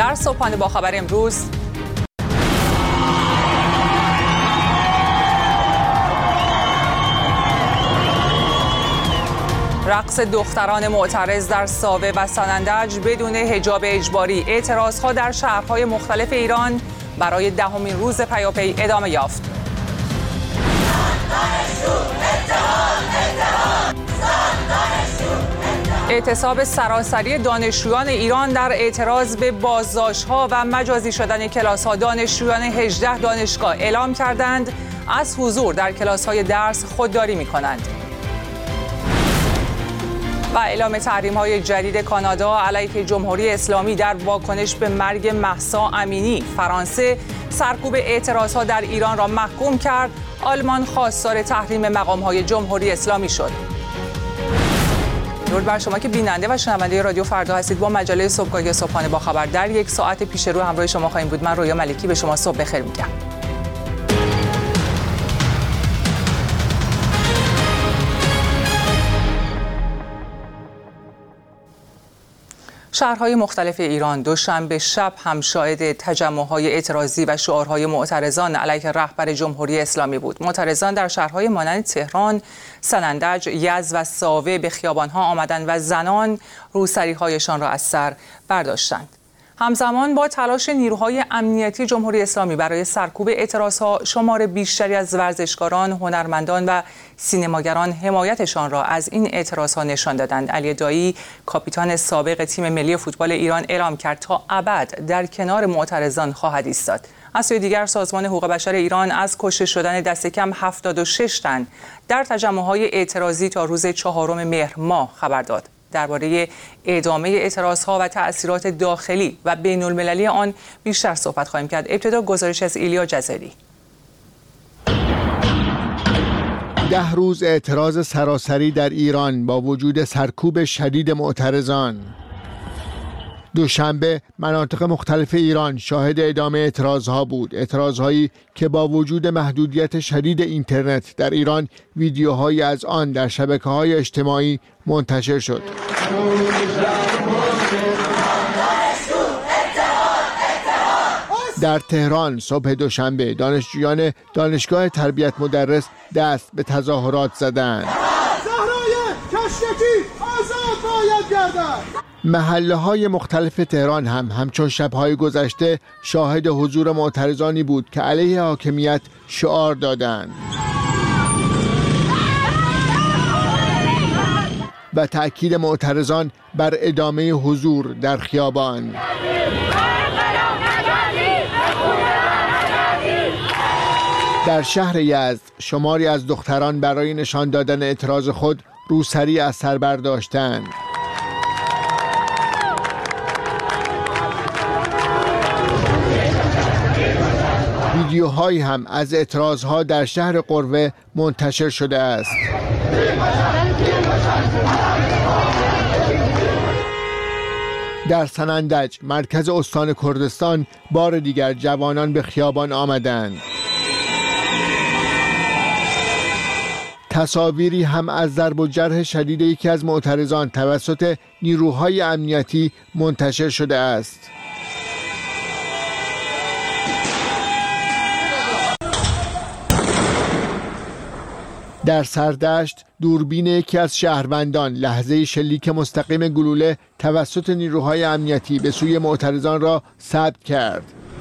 در صبحانه با خبر امروز، رقص دختران معترض در ساوه و سنندج بدون حجاب اجباری. اعتراضها در شهرهای مختلف ایران برای 10مین روز پیاپی ادامه یافت. اعتصاب سراسری دانشجویان ایران در اعتراض به بازداشت‌ها و مجازی شدن کلاس‌ها. دانشجویان 18 دانشگاه اعلام کردند از حضور در کلاس‌های درس خودداری می‌کنند. و اعلام تحریم‌های جدید کانادا علیه جمهوری اسلامی در واکنش به مرگ مهسا امینی. فرانسه سرکوب اعتراضها در ایران را محکوم کرد. آلمان خواستار تحریم مقام‌های جمهوری اسلامی شد. درود بر شما که بیننده و شنونده رادیو فردا هستید. با مجله صبحگاهی صبحانه با خبر در یک ساعت پیش رو همراه شما خواهیم بود. من رویا ملکی به شما صبح بخیر میگم. شهرهای مختلف ایران دوشنبه شب هم شاهد تجمع‌های اعتراضی و شعارهای معترضان علیه رهبر جمهوری اسلامی بود. معترضان در شهرهای مانند تهران، سنندج، یزد و ساوه به خیابان‌ها آمدند و زنان روسری‌هایشان را از سر برداشتند. همزمان با تلاش نیروهای امنیتی جمهوری اسلامی برای سرکوب اعتراضها، شمار بیشتری از ورزشکاران، هنرمندان و سینماگران حمایتشان را از این اعتراضها نشان دادند. علی دایی، کاپیتان سابق تیم ملی فوتبال ایران، اعلام کرد تا ابد در کنار معترضان خواهد ایستاد. از سوی دیگر سازمان حقوق بشر ایران از کشته شدن دست کم 76 تن در تجمع‌های اعتراضی تا روز 4 مهر ماه خبر داد. درباره ادامه اعتراضها و تأثیرات داخلی و بین‌المللی آن بیشتر صحبت خواهیم کرد. ابتدا گزارش از ایلیا جزری. 10 روز اعتراض سراسری در ایران با وجود سرکوب شدید معترضان. دوشنبه مناطق مختلف ایران شاهد ادامه اعتراضها بود. اعتراضهایی که با وجود محدودیت شدید اینترنت در ایران ویدیوهایی از آن در شبکه‌های اجتماعی منتشر شد. در تهران صبح دوشنبه دانشجویان دانشگاه تربیت مدرس دست به تظاهرات زدند. صحرای کشتی آزاد باید گردد. محله‌های مختلف تهران هم همچون شب‌های گذشته شاهد حضور معترضانی بود که علیه حاکمیت شعار دادند و تأکید معترضان بر ادامه حضور در خیابان. در شهر یزد شماری از دختران برای نشان دادن اعتراض خود روسری از سر برداشتند. ویدیوهایی هم از اعتراضها در شهر قروه منتشر شده است. در سنندج مرکز استان کردستان بار دیگر جوانان به خیابان آمدند. تصاویری هم از ضرب و جرح شدید یکی از معترضان توسط نیروهای امنیتی منتشر شده است. در سردشت دوربین یکی از شهروندان لحظه شلیک مستقیم گلوله توسط نیروهای امنیتی به سوی معترضان را ثبت کرد.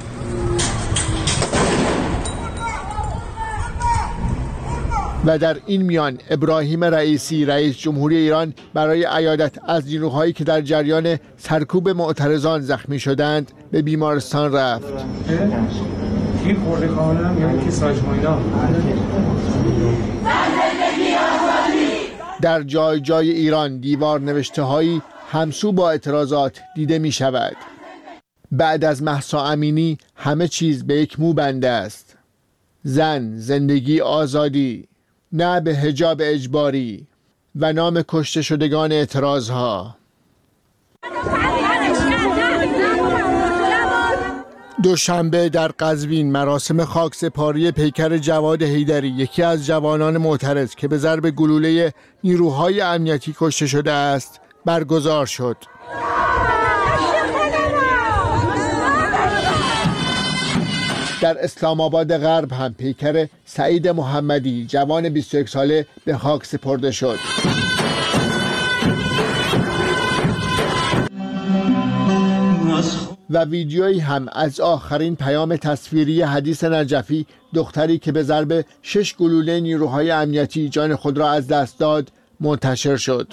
و در این میان ابراهیم رئیسی رئیس جمهوری ایران برای عیادت از نیروهایی که در جریان سرکوب معترضان زخمی شدند به بیمارستان رفت. این خورده کاملا یعنی که ساجماینا در جای جای ایران دیوار نوشته هایی همسو با اعتراضات دیده می شود. بعد از مهسا امینی همه چیز به یک مو بنده است. زن، زندگی، آزادی، نه به حجاب اجباری و نام کشته شدگان اعتراضها. دوشنبه در قزوین مراسم خاکسپاری پیکر جواد حیدری، یکی از جوانان معترض که به ضرب گلوله نیروهای امنیتی کشته شده است، برگزار شد. در اسلام آباد غرب هم پیکر سعید محمدی جوان 21 ساله به خاک سپرده شد. و ویدیویی هم از آخرین پیام تصویری حدیث نجفی، دختری که به ضرب 6 گلوله نیروهای امنیتی جان خود را از دست داد، منتشر شد.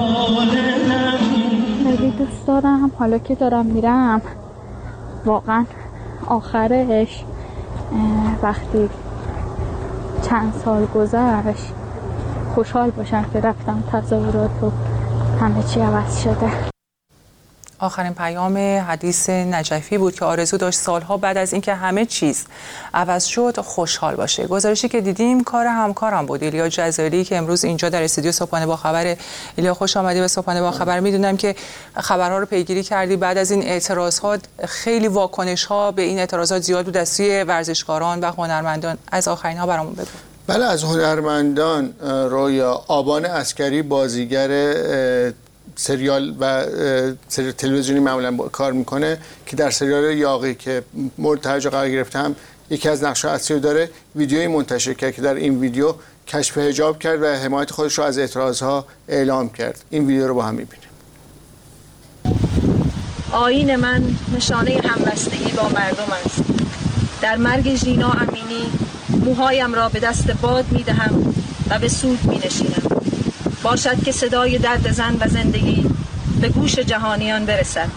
خیلی دوست دارم، حالا که دارم میرم واقعا آخرش وقتی چند سال گذشت خوشحال باشم که رفتم، تظاهرات و همه چی عوض شده. آخرین پیام حدیث نجفی بود که آرزو داشت سالها بعد از اینکه همه چیز عوض شد خوشحال باشه. گزارشی که دیدیم کار همکارم بود، ایلیا جزایری، که امروز اینجا در استودیو صبحانه با خبر. ایلیا خوش آمدی به صبحانه با خبر. میدونم که خبرها رو پیگیری کردی. بعد از این اعتراضات خیلی واکنش‌ها به این اعتراضات زیاد بود از سوی ورزشکاران و هنرمندان. از آخرین ها برامون بگو. بله، از هنرمندان رویا آبان عسکری، بازیگر سریال و سریال تلویزیونی معمولا کار میکنه که در سریال یاغی که مورد توجه قرار گرفته هم یکی از نقش‌های اصلی داره، ویدیویی منتشر کرد که در این ویدیو کشف حجاب کرد و حمایت خودش رو از اعتراضها اعلام کرد. این ویدیو رو با هم میبینیم. آیین من نشانه همبستگی با مردم است. در مرگ ژینا امینی موهایم را به دست باد میدهم و به سود مینشینم. باشد که صدای درد زن و زندگی به گوش جهانیان برسد.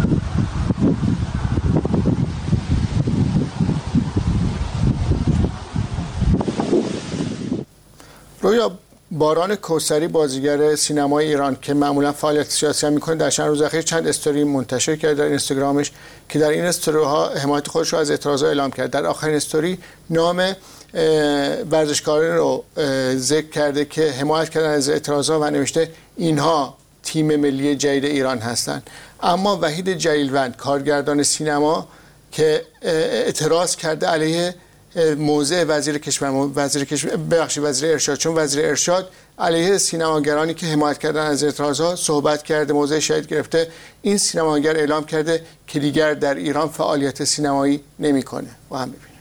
رویا باران کوثری، بازیگر سینمای ایران که معمولا فعالیت سیاسی هم میکنه، در چند روز اخیر چند استوری منتشر کرد در اینستاگرامش که در این استوری‌ها حمایت خودش رو از اعتراضات اعلام کرد. در آخرین استوری نام ورزشکاران رو ذکر کرده که حمایت کردن از اعتراضات و نوشته اینها تیم ملی جدید ایران هستند. اما وحید جلیلوند، کارگردان سینما که اعتراض کرده علیه موضع وزیر ارشاد، چون وزیر ارشاد علیه سینماگرانی که حمایت کردن از اعتراضات صحبت کرده، موضع شدید گرفته. این سینماگر اعلام کرده که دیگر در ایران فعالیت سینمایی نمی‌کنه. با هم ببینیم.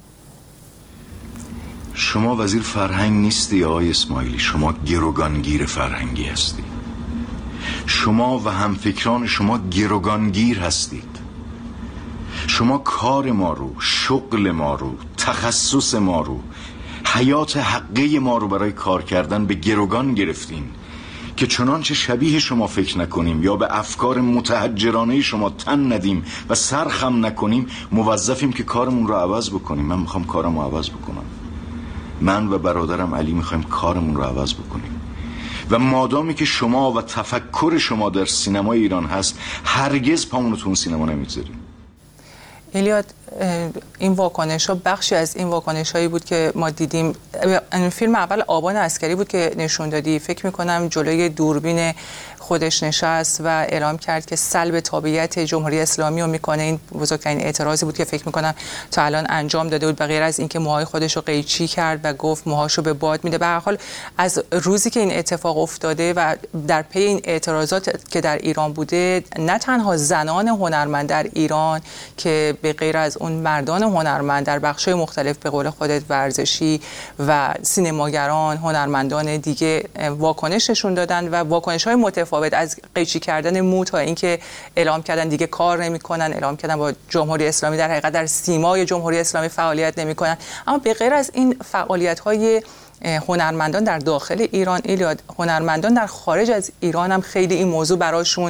شما وزیر فرهنگ نیستی آقای اسماعیلی، شما گروگانگیر فرهنگی هستی. شما و همفکران شما گروگانگیر هستید. شما کار ما رو، شغل ما رو، تخصص ما رو، حیات حقه ما رو برای کار کردن به گروگان گرفتین که چنانچه شبیه شما فکر نکنیم یا به افکار متحجرانه شما تن ندیم و سرخم نکنیم، موظفیم که کارمون رو عوض بکنیم. من میخوام کارمو عوض بکنم. من و برادرم علی میخوایم کارمون رو عوض بکنیم و مادامی که شما و تفکر شما در سینمای ایران هست، هرگز پامون رو تو اون سینما نمیگذاریم. ایلیاد، این واکنش ها بخشی از این واکنش هایی بود که ما دیدیم. فیلم اول آبان عسکری بود که نشون دادی، فکر میکنم جلوی دوربین خودش نشست و اعلام کرد که سلب تابعیت جمهوری اسلامی رو میکنه. این بزرگترین اعتراضی بود که فکر میکنم تا الان انجام داده بود، به غیر از اینکه موهای خودش رو قیچی کرد و گفت موهاشو به باد میده. به هر حال از روزی که این اتفاق افتاده و در پی این اعتراضات که در ایران بوده، نه تنها زنان هنرمند در ایران که به غیر از اون مردان هنرمند در بخش‌های مختلف به قول خودت ورزشی و سینماگران، هنرمندان دیگه واکنش نشون دادن و واکنش‌های متفاوت، از قیچی کردن مو تا اینکه اعلام کردن دیگه کار نمی‌کنن، اعلام کردن با جمهوری اسلامی در حقیقت در سیمای جمهوری اسلامی فعالیت نمی‌کنن. اما به غیر از این فعالیت‌های هنرمندان در داخل ایران، ایلیاد، هنرمندان در خارج از ایران هم خیلی این موضوع براشون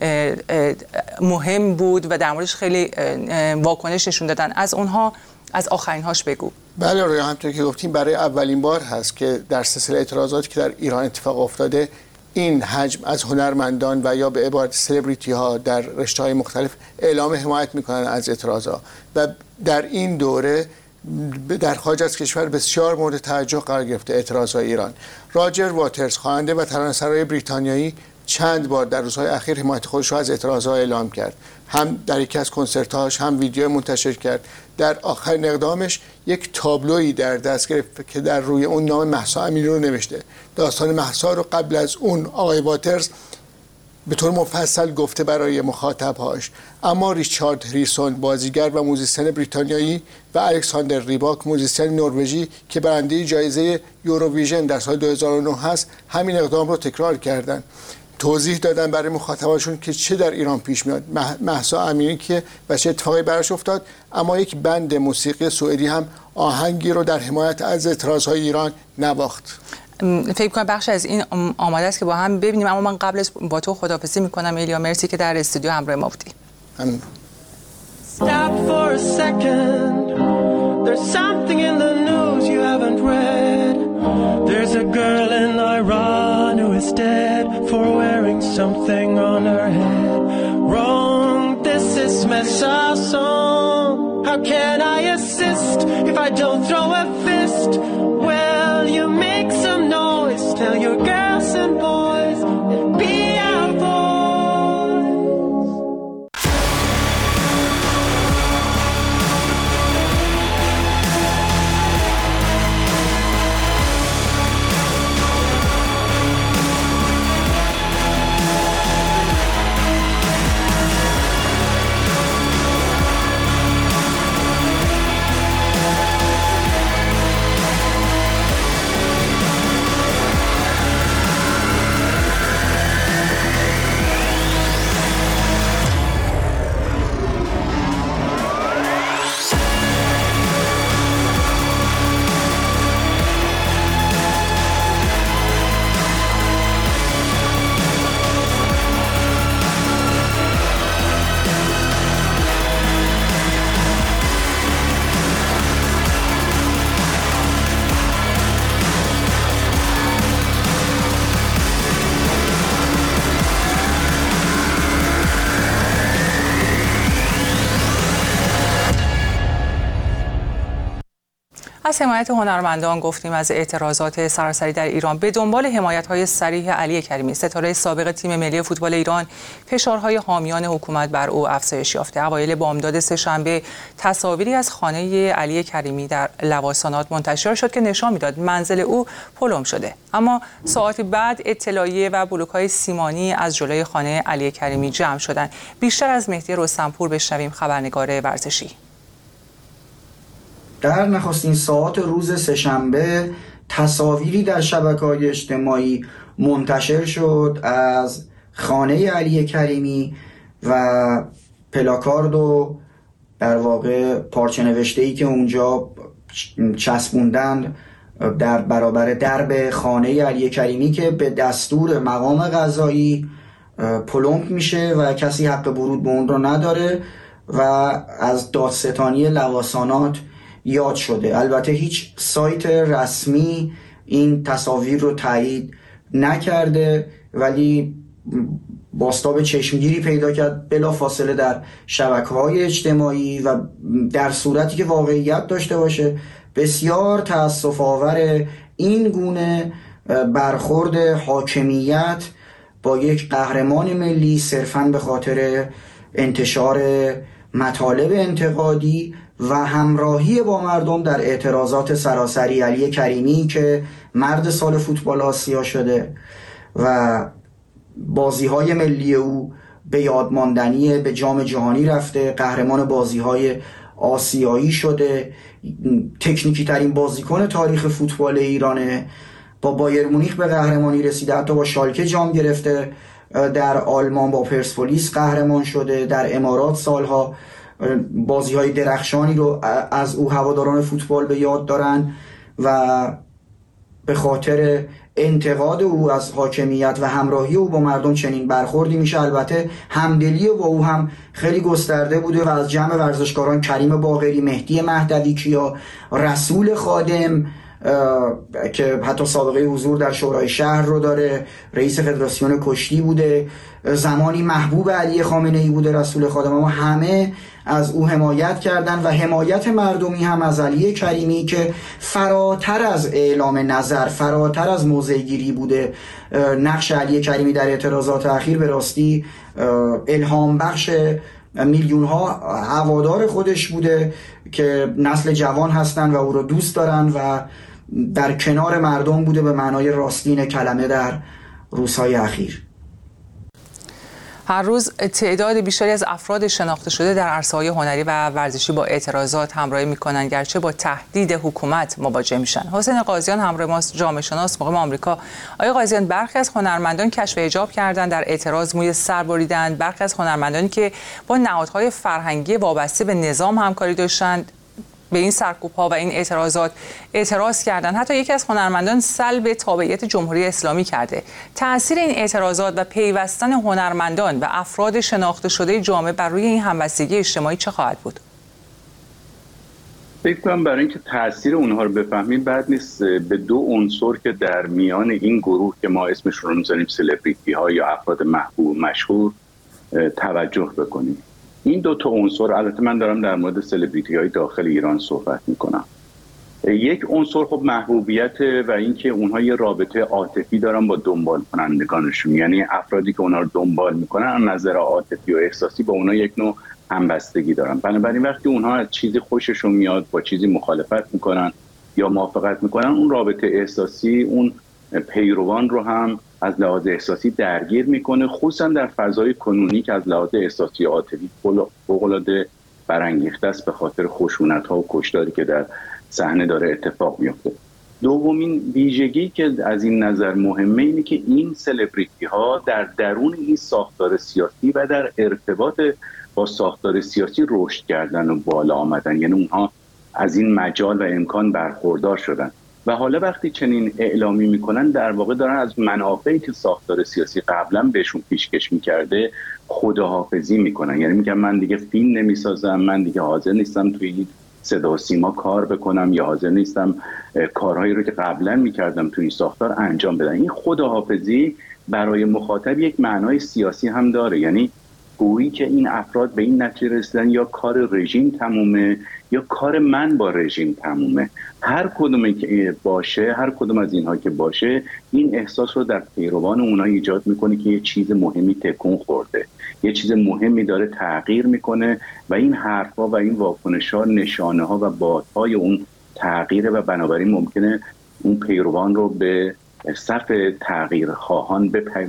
مهم بود و در موردش خیلی واکنش نشون دادن. از اونها، از آخرین هاش بگو. بله رویا، همونطور که گفتیم برای اولین بار هست که در سلسله اعتراضاتی که در ایران اتفاق افتاده، این حجم از هنرمندان و یا به عبارت سلبریتی ها در رشته‌های مختلف اعلام حمایت میکنن از اعتراضات و در این دوره در خارج از کشور بسیار مورد توجه قرار گرفته اعتراضات ایران. راجر واترز، خواننده و ترانه‌سرای بریتانیایی، چند بار در روزهای اخیر حمایت خودش را از اعتراضات اعلام کرد. هم در یکی از کنسرت‌هاش هم ویدیو منتشر کرد. در آخرین اقدامش یک تابلویی در دست گرفت که در روی اون نام مهسا امینی رو نوشته. داستان مهسا رو قبل از اون آقای واترز به طور مفصل گفته برای مخاطبهاش. اما ریچارد هریسون بازیگر و موزیسین بریتانیایی و الکساندر ریباک موزیسین نروژی که برنده جایزه یوروویژن در سال 2009 هست همین اقدام رو تکرار کردن. توضیح دادن برای مخاطباشون که چه در ایران پیش میاد. مهسا امینی که و چه اتفاقی براش افتاد، اما یک بند موسیقی سوئدی هم آهنگی رو در حمایت از اعتراضهای ایران نواخت. فکر کنم بخش از این آماده است که با هم ببینیم، اما من قبل از با تو خداحافظی میکنم. ایلیا مرسی که در استودیو همراه ما بودی. Stop for a second. There's something in the news you haven't read. There's a girl in Iran who is dead for wearing something on her head. Wrong, this is Messa song. How can I assist if I don't throw a fist? Well, you make some noise. Tell your girls and boys and be our voice. از حمایت هنرمندان گفتیم، از اعتراضات سراسری در ایران. به دنبال حمایت‌های صریح علی کریمی، ستاره سابق تیم ملی فوتبال ایران، فشارهای حامیان حکومت بر او افزایش یافته. اوایل بامداد سه‌شنبه تصاویری از خانه علی کریمی در لواسانات منتشر شد که نشان می‌داد منزل او پلم شده. اما ساعتی بعد اطلاعیه و بلوک‌های سیمانی از جلوی خانه علی کریمی جمع شدند. بیشتر از مهدی رستمپور بشنویم، خبرنگار ورزشی. در نخستین ساعات روز سه‌شنبه تصاویری در شبکه‌های اجتماعی منتشر شد از خانه علی کریمی و پلاکارد و در واقع پارچه نوشته‌ای که اونجا چسبوندند در برابر درب خانه علی کریمی که به دستور مقام قضایی پلمپ میشه و کسی حق ورود به اون رو نداره و از دادستانی لواسانات یاد شده. البته هیچ سایت رسمی این تصاویر رو تایید نکرده، ولی بازتاب چشمگیری پیدا کرد بلافاصله در شبکه‌های اجتماعی و در صورتی که واقعیت داشته باشه بسیار تأسف آور این گونه برخورد حاکمیت با یک قهرمان ملی صرفاً به خاطر انتشار مطالب انتقادی و همراهی با مردم در اعتراضات سراسری علی کریمی که مرد سال فوتبال آسیا شده و بازی‌های ملی او به یادماندنی به جام جهانی رفته، قهرمان بازی‌های آسیایی شده، تکنیکی ترین بازیکن تاریخ فوتبال ایرانه، با بایر مونیخ به قهرمانی رسیده، حتی با شالکه جام گرفته، در آلمان با پرسپولیس قهرمان شده، در امارات سالها بازی‌های درخشانی رو از او هواداران فوتبال به یاد دارن و به خاطر انتقاد او از حاکمیت و همراهی او با مردم چنین برخوردی میشه. البته همدلی با او هم خیلی گسترده بوده و از جمع ورزشکاران کریم باقری، مهدی مهدوی کیا، رسول خادم که حتی سابقه حضور در شورای شهر رو داره، رئیس فدراسیون کشتی بوده، زمانی محبوب علی خامنه‌ای بوده رسول خادم، اما همه از او حمایت کردن و حمایت مردمی هم از علی کریمی که فراتر از اعلام نظر، فراتر از موضع‌گیری بوده. نقش علی کریمی در اعتراضات اخیر به راستی الهام بخش میلیون ها هوادار خودش بوده که نسل جوان هستن و او رو دوست دارن و در کنار مردم بوده به معنای راستین کلمه در روزهای اخیر. هر روز تعداد بیشتری از افراد شناخته شده در عرصه‌های هنری و ورزشی با اعتراضات همراهی می‌کنند، گرچه با تهدید حکومت مواجه میشن. حسین قاضیان همراه ماست، جامعه شناس مقیم آمریکا. آقای قاضیان، برخی از هنرمندان کشف حجاب کردند، در اعتراض موی سر بریدند. برخی از هنرمندانی که با نهادهای فرهنگی وابسته به نظام همکاری داشتند به این سرکوب‌ها و این اعتراضات اعتراض کردند. حتی یکی از هنرمندان سلب تابعیت جمهوری اسلامی کرده. تأثیر این اعتراضات و پیوستن هنرمندان و افراد شناخته شده جامعه بر روی این همبستگی اجتماعی چه خواهد بود؟ فکر کنم برای اینکه تأثیر اونها رو بفهمیم بعد نیست به دو عنصر که در میان این گروه که ما اسمشون رو می‌ذاریم سلبریتی ها یا افراد محبوب مشهور توجه بکنیم. این دو تا عنصر، البته من دارم در مورد سلبریتی های داخل ایران صحبت میکنم. یک عنصر خب محبوبیت و اینکه اونها یه رابطه عاطفی دارن با دنبال کنندگانشون، یعنی افرادی که اونها رو دنبال میکنن از نظر عاطفی و احساسی با اونها یک نوع همبستگی دارن. بنابراین وقتی اونها از چیزی خوششون میاد با چیزی مخالفت میکنن یا موافقت میکنن، اون رابطه احساسی اون پیروان رو هم از لحاظ احساسی درگیر میکنه، خصوصا در فضای کنونی که از لحاظ احساسی عاطفی فوق‌العاده برانگیخته است به خاطر خشونت‌ها و کشتاری که در صحنه داره اتفاق میفته. دومین ویژگی که از این نظر مهمه اینه که این سلبریتی ها در درون این ساختار سیاسی و در ارتباط با ساختار سیاسی رشد کردن و بالا آمدن، یعنی اونها از این مجال و امکان برخوردار شدن و حالا وقتی چنین اعلامی میکنن در واقع دارن از منافعی که ساختار سیاسی قبلا بهشون پیشکش میکرده خداحافظی میکنن. یعنی میگن من دیگه فیلم نمیسازم، من دیگه حاضر نیستم توی صدا و سیما کار بکنم یا حاضر نیستم کارهایی رو که قبلا میکردم توی این ساختار انجام بدم. این خداحافظی برای مخاطب یک معنای سیاسی هم داره، یعنی گویی که این افراد به این نتیجه رسیدن یا کار رژیم تمومه یا کار من با رژیم تمومه. هر کدومی که باشه، هر کدوم از اینها که باشه، این احساس رو در پیروان اونها ایجاد میکنه که یه چیز مهمی تکون خورده، یه چیز مهمی داره تغییر میکنه و این حرفا و این واکنش‌ها نشانه ها و بادهای اون تغییره و بنابراین ممکنه اون پیروان رو به صف تغییر خواهان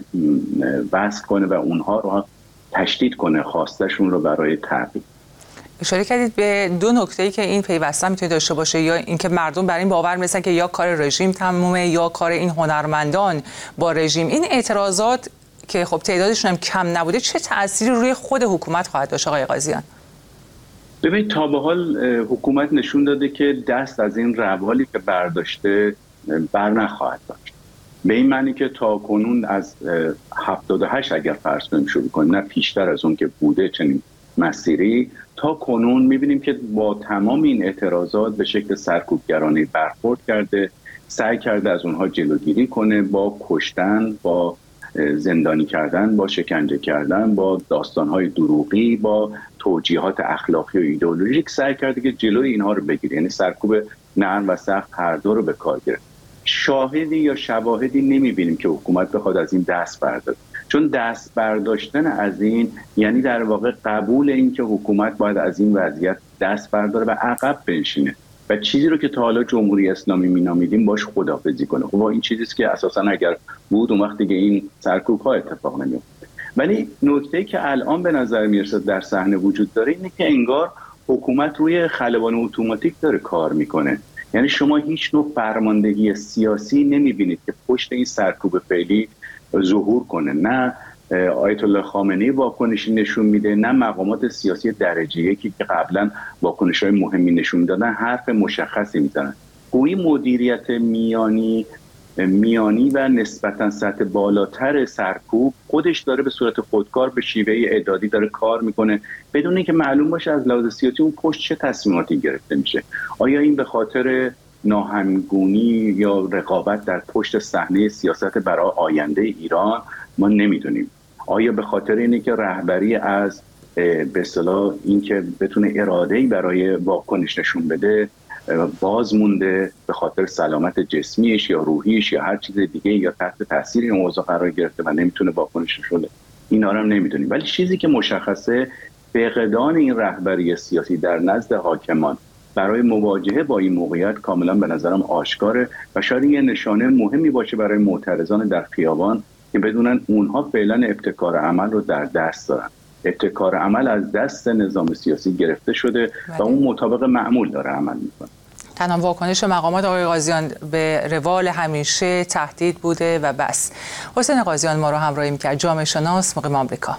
وصل کنه و اونها رو تشدید کنه خواستشون رو برای تغییر. اشاره کردید به دو نکته‌ای که این پیوستن میتونه داشته باشه، یا اینکه مردم بر این باور میرسن که یا کار رژیم تمومه یا کار این هنرمندان با رژیم. این اعتراضات که خب تعدادشون هم کم نبوده چه تأثیری روی خود حکومت خواهد داشت آقای قاضیان؟ ببینید تا به حال حکومت نشون داده که دست از این روالی که برداشته بر نخواهد داشت. به این معنی که تا کنون از 78 اگر فرض کنیم شروع کنیم، نه پیشتر از اون که بوده چنین مسیری، تا کنون میبینیم که با تمام این اعتراضات به شکل سرکوبگرانه برخورد کرده، سعی کرده از اونها جلوگیری کنه، با کشتن، با زندانی کردن، با شکنجه کردن، با داستانهای دروغی، با توجیهات اخلاقی و ایدئولوژیک سعی کرده که جلوی اینها رو بگیره، یعنی سرکوب نرم و سخت هر دو رو به کار گرفت. شاهدی یا شواهدی نمیبینیم که حکومت بخواد از این دست برداره، چون دست برداشتن از این یعنی در واقع قبول این که حکومت باید از این وضعیت دست برداره و عقب بنشینه و چیزی رو که تا حالا جمهوری اسلامی مینامیدیم باش خداحافظی کنه. خب این چیزیست که اساسا اگر بود اون وقت دیگه این سرکوب‌ها اتفاق نمی‌افتاد. ولی نکته‌ای که الان به نظر میرسه در صحنه وجود داره اینه که انگار حکومت روی خلبان اتوماتیک داره کار میکنه. یعنی شما هیچ نوع فرماندهی سیاسی نمیبینید که پشت این سرکوب فعلی ظهور کنه. نه آیت الله خامنه‌ای واکنشی نشون میده، نه مقامات سیاسی درجه یکی که قبلا واکنش‌های مهمی نشون میدادن حرف مشخصی میزنن. گویی مدیریت میانی و نسبتاً سطح بالاتر سرکوب خودش داره به صورت خودکار به شیوه اعدادی داره کار میکنه بدون اینکه معلوم باشه از لحاظ سیاسی اون پشت چه تصمیماتی گرفته میشه. آیا این به خاطر ناهمگونی یا رقابت در پشت صحنه سیاست برای آینده ایران؟ ما نمیدونیم. آیا به خاطر اینه که رهبری از به اصطلاح اینکه بتونه اراده‌ای برای واکنش نشون بده باز مونده به خاطر سلامت جسمیش یا روحیش یا هر چیز دیگه، یا تحت تاثیر این اوضاع قرار گرفته و نمیتونه واکنش نشون؟ اینا رو هم نمیدونیم. ولی چیزی که مشخصه فقدان این رهبری سیاسی در نزد حاکمان برای مواجهه با این موقعیت کاملا به نظرم آشکاره و شاید یه نشانه مهمی باشه برای معترضان در خیابان که بدونن اونها فعلا ابتکار عمل رو در دست دارن. ابتکار عمل از دست نظام سیاسی گرفته شده و اون مطابق معمول داره عمل میکنه. تنها واکنش مقامات آقای قاضیان به روال همیشه تهدید بوده و بس. حسین قاضیان ما رو همراهی میکرد، جامعه شناس مقیم آمریکا.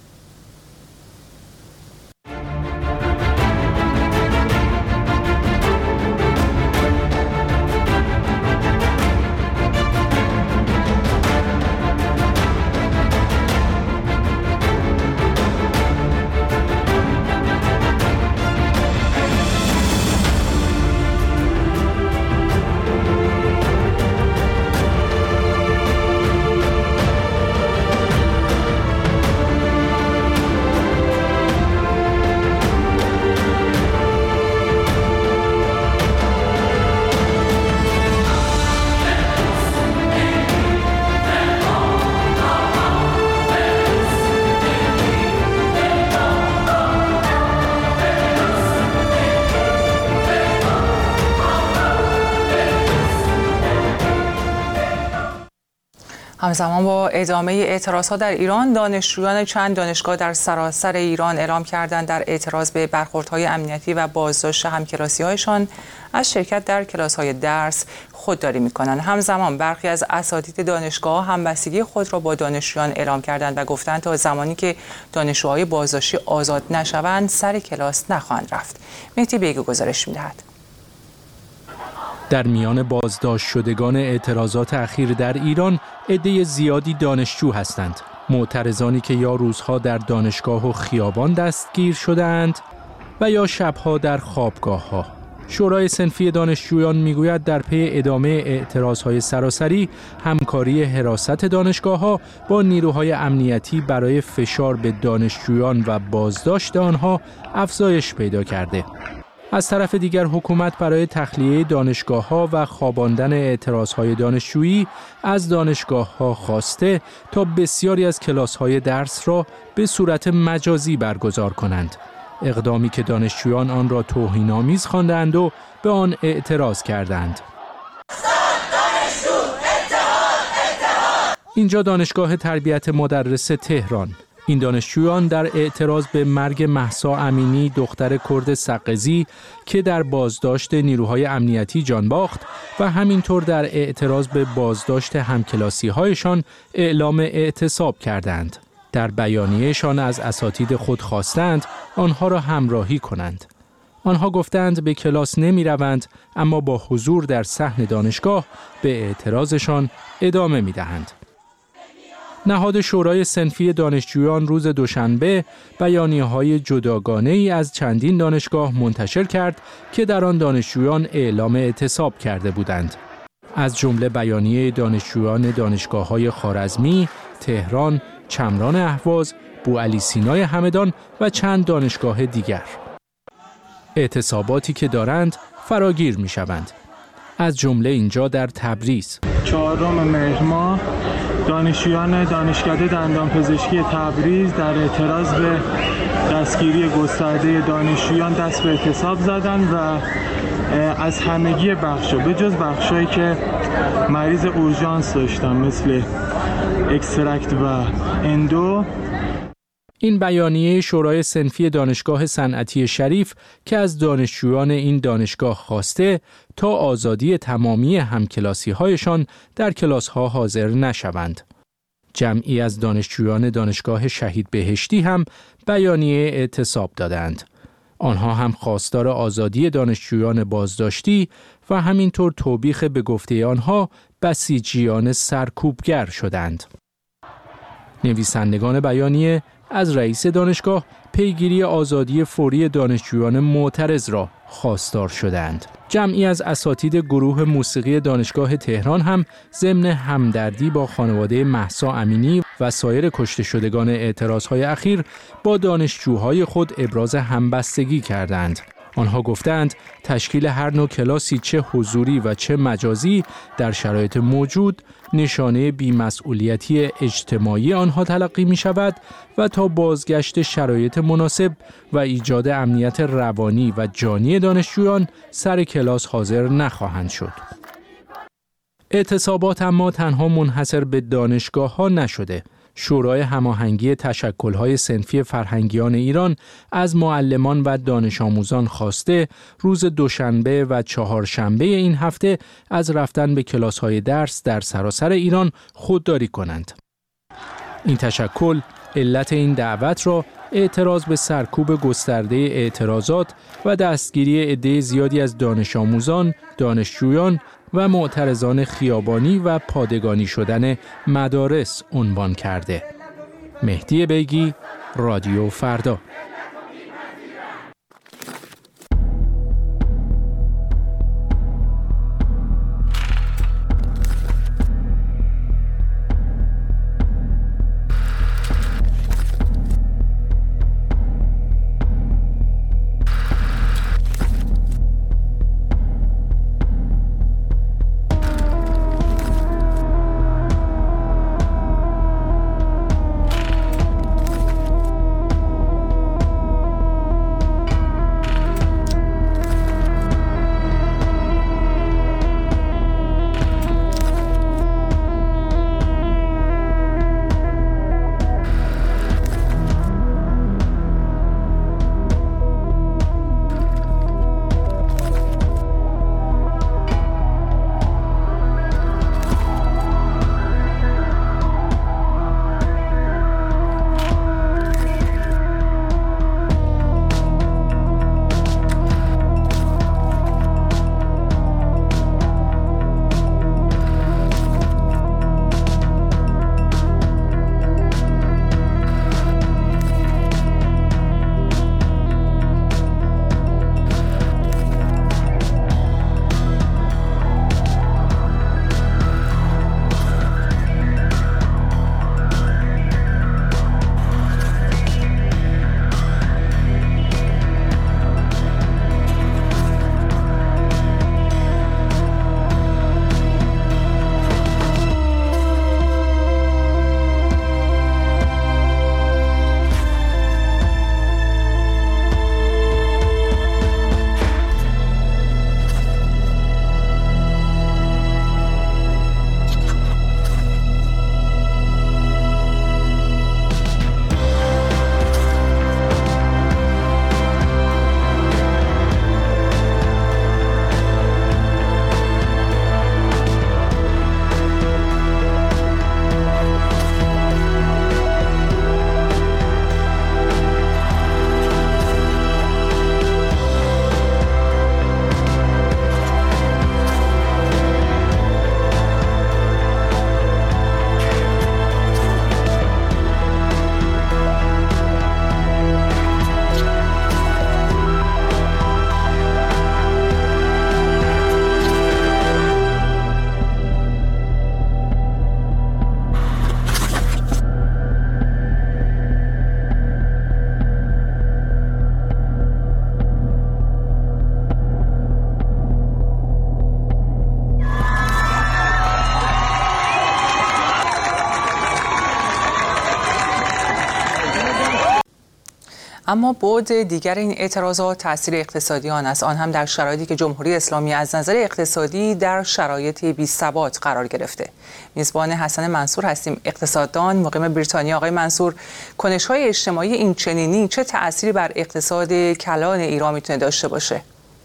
همزمان با ادامه اعتراضها در ایران، دانشجویان چند دانشگاه در سراسر ایران اعلام کردند در اعتراض به برخوردهای امنیتی و بازداشت همکلاسی‌هایشان از شرکت در کلاس‌های درس خودداری می‌کنند. همزمان برخی از اساتید دانشگاه همبستگی خود را با دانشجویان اعلام کردند و گفتند تا زمانی که دانشجوهای بازداشتی آزاد نشوند سر کلاس نخواهند رفت. مهدی بیگو گزارش می‌دهد. در میان بازداشت شدگان اعتراضات اخیر در ایران عده زیادی دانشجو هستند. معترضانی که یا روزها در دانشگاه و خیابان دستگیر شدند و یا شبها در خوابگاه‌ها. شورای صنفی دانشجویان میگوید در پی ادامه اعتراضهای سراسری، همکاری حراست دانشگاه‌ها با نیروهای امنیتی برای فشار به دانشجویان و بازداشت آنها افزایش پیدا کرده. از طرف دیگر حکومت برای تخلیه دانشگاه‌ها و خواباندن اعتراضهای دانشجویی از دانشگاه‌ها خواسته تا بسیاری از کلاس‌های درس را به صورت مجازی برگزار کنند. اقدامی که دانشجویان آن را توهین‌آمیز خواندند و به آن اعتراض کردند. اینجا دانشگاه تربیت مدرس تهران. این دانشجویان در اعتراض به مرگ مهسا امینی دختر کرد سقزی که در بازداشت نیروهای امنیتی جان باخت و همینطور در اعتراض به بازداشت همکلاسی‌هایشان اعلام اعتصاب کردند. در بیانیه‌شان از اساتید خود خواستند آنها را همراهی کنند. آنها گفتند به کلاس نمی روند، اما با حضور در صحن دانشگاه به اعتراضشان ادامه می دهند. نهاد شورای صنفی دانشجویان روز دوشنبه بیانیه‌های جداگانه‌ای از چندین دانشگاه منتشر کرد که در آن دانشجویان اعلام اعتصاب کرده بودند. از جمله بیانیه دانشجویان دانشگاه‌های خوارزمی، تهران، چمران اهواز، بوعلی سینای همدان و چند دانشگاه دیگر. اعتصاباتی که دارند فراگیر می‌شوند. از جمله اینجا در تبریز. 4 مهر ماه دانشجویان دانشکده دندانپزشکی تبریز در اعتراض به دستگیری گسترده دانشجویان دست به اعتصاب زدند و از همگی بخشا به جز بخشایی که مریض اورژانس داشتن مثل اکسترکت و اندو. این بیانیه شورای صنفی دانشگاه صنعتی شریف که از دانشجویان این دانشگاه خواسته تا آزادی تمامی همکلاسی‌هایشان در کلاس‌ها حاضر نشوند. جمعی از دانشجویان دانشگاه شهید بهشتی هم بیانیه اعتصاب دادند. آنها هم خواستار آزادی دانشجویان بازداشتی و همینطور توبیخ به گفته آنها بسیجیان سرکوبگر شدند. نویسندگان بیانیه از رئیس دانشگاه پیگیری آزادی فوری دانشجویان معترض را خواستار شدند. جمعی از اساتید گروه موسیقی دانشگاه تهران هم ضمن همدردی با خانواده مهسا امینی و سایر کشته شدگان اعتراضهای اخیر با دانشجوهای خود ابراز همبستگی کردند. آنها گفتند تشکیل هر نوع کلاسی چه حضوری و چه مجازی در شرایط موجود نشانه بی‌مسئولیتی اجتماعی آنها تلقی می شود و تا بازگشت شرایط مناسب و ایجاد امنیت روانی و جانی دانشجویان سر کلاس حاضر نخواهند شد. اعتصابات اما تنها منحصر به دانشگاه‌ها نشده. شورای هماهنگی تشکل‌های صنفی فرهنگیان ایران از معلمان و دانش آموزان خواسته روز دوشنبه و چهارشنبه این هفته از رفتن به کلاس‌های درس در سراسر ایران خودداری کنند. این تشکل علت این دعوت را اعتراض به سرکوب گسترده اعتراضات و دستگیری عده زیادی از دانش آموزان، دانشجویان و معترضان خیابانی و پادگانی شدن مدارس عنوان کرده. مهدی بیگی، رادیو فردا. اما بعد دیگر این اعتراضات تاثیر اقتصادی آن است، آن هم در شرایطی که جمهوری اسلامی از نظر اقتصادی در شرایط بی‌ثبات قرار گرفته. میزبان حسن منصور هستیم، اقتصاددان مقیم بریتانیا. آقای منصور، کنش‌های اجتماعی این چنینی چه تأثیری بر اقتصاد کلان ایران میتونه داشته باشه؟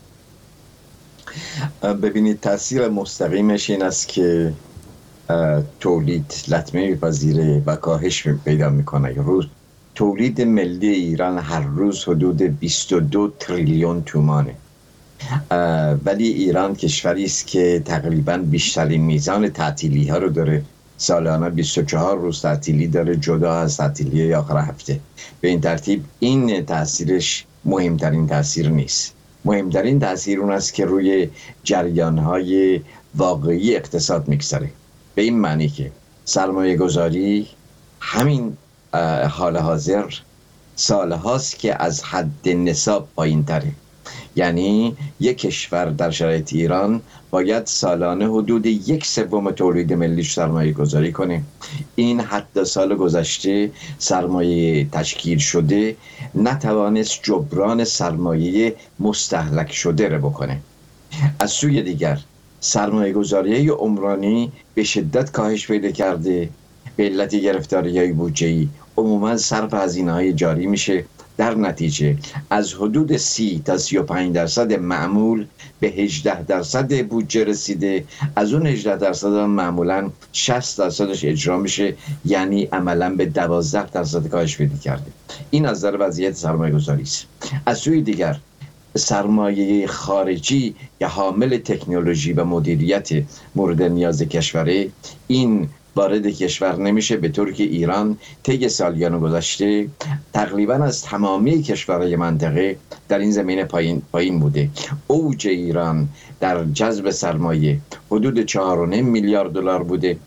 ببینید، تأثیر مستقیمش این است که تولید لطمه می‌پذیره و کاهش پیدا می‌کنه. تولید ملی ایران هر روز حدود 22 تریلیون تومانه، ولی ایران کشوری است که تقریبا بیشترین میزان تعطیلی ها رو داره. سالانه 24 روز تعطیلی داره، جدا از تعطیلی آخر هفته. به این ترتیب این تاثیرش مهمترین تاثیر نیست. مهمترین تاثیر اون است که روی جریان های واقعی اقتصاد میگذاره، به این معنی که سرمایه گذاری همین حال حاضر سال هاست که از حد نصاب پایین تره. یعنی یک کشور در شرایط ایران باید سالانه حدود 1/3 تولید ملیش سرمایه گذاری کنه. این حتی سال گذشته سرمایه تشکیل شده نتوانست جبران سرمایه مستهلک شده رو بکنه. از سوی دیگر سرمایه‌گذاری عمرانی به شدت کاهش پیدا کرده به علت گرفتاری‌های بودجه‌ای. عموماً صرف هزینه‌های جاری میشه، در نتیجه از حدود 30 تا 35% معمول به 18% بودجه رسیده. از اون 18% معمولاً 60% اجرا میشه، یعنی عملاً به 12% کاهش پیدا کرده. این از نظر وضعیت سرمایه‌گذاری است. از سوی دیگر سرمایه خارجی که حامل تکنولوژی و مدیریت مورد نیاز کشوره، این وارد کشور نمیشه، به طوری که ایران طی سالیان گذشته تقریبا از تمامی کشورهای منطقه در این زمینه پایین بوده. اوج ایران در جذب سرمایه حدود 4.5 میلیارد دلار بوده،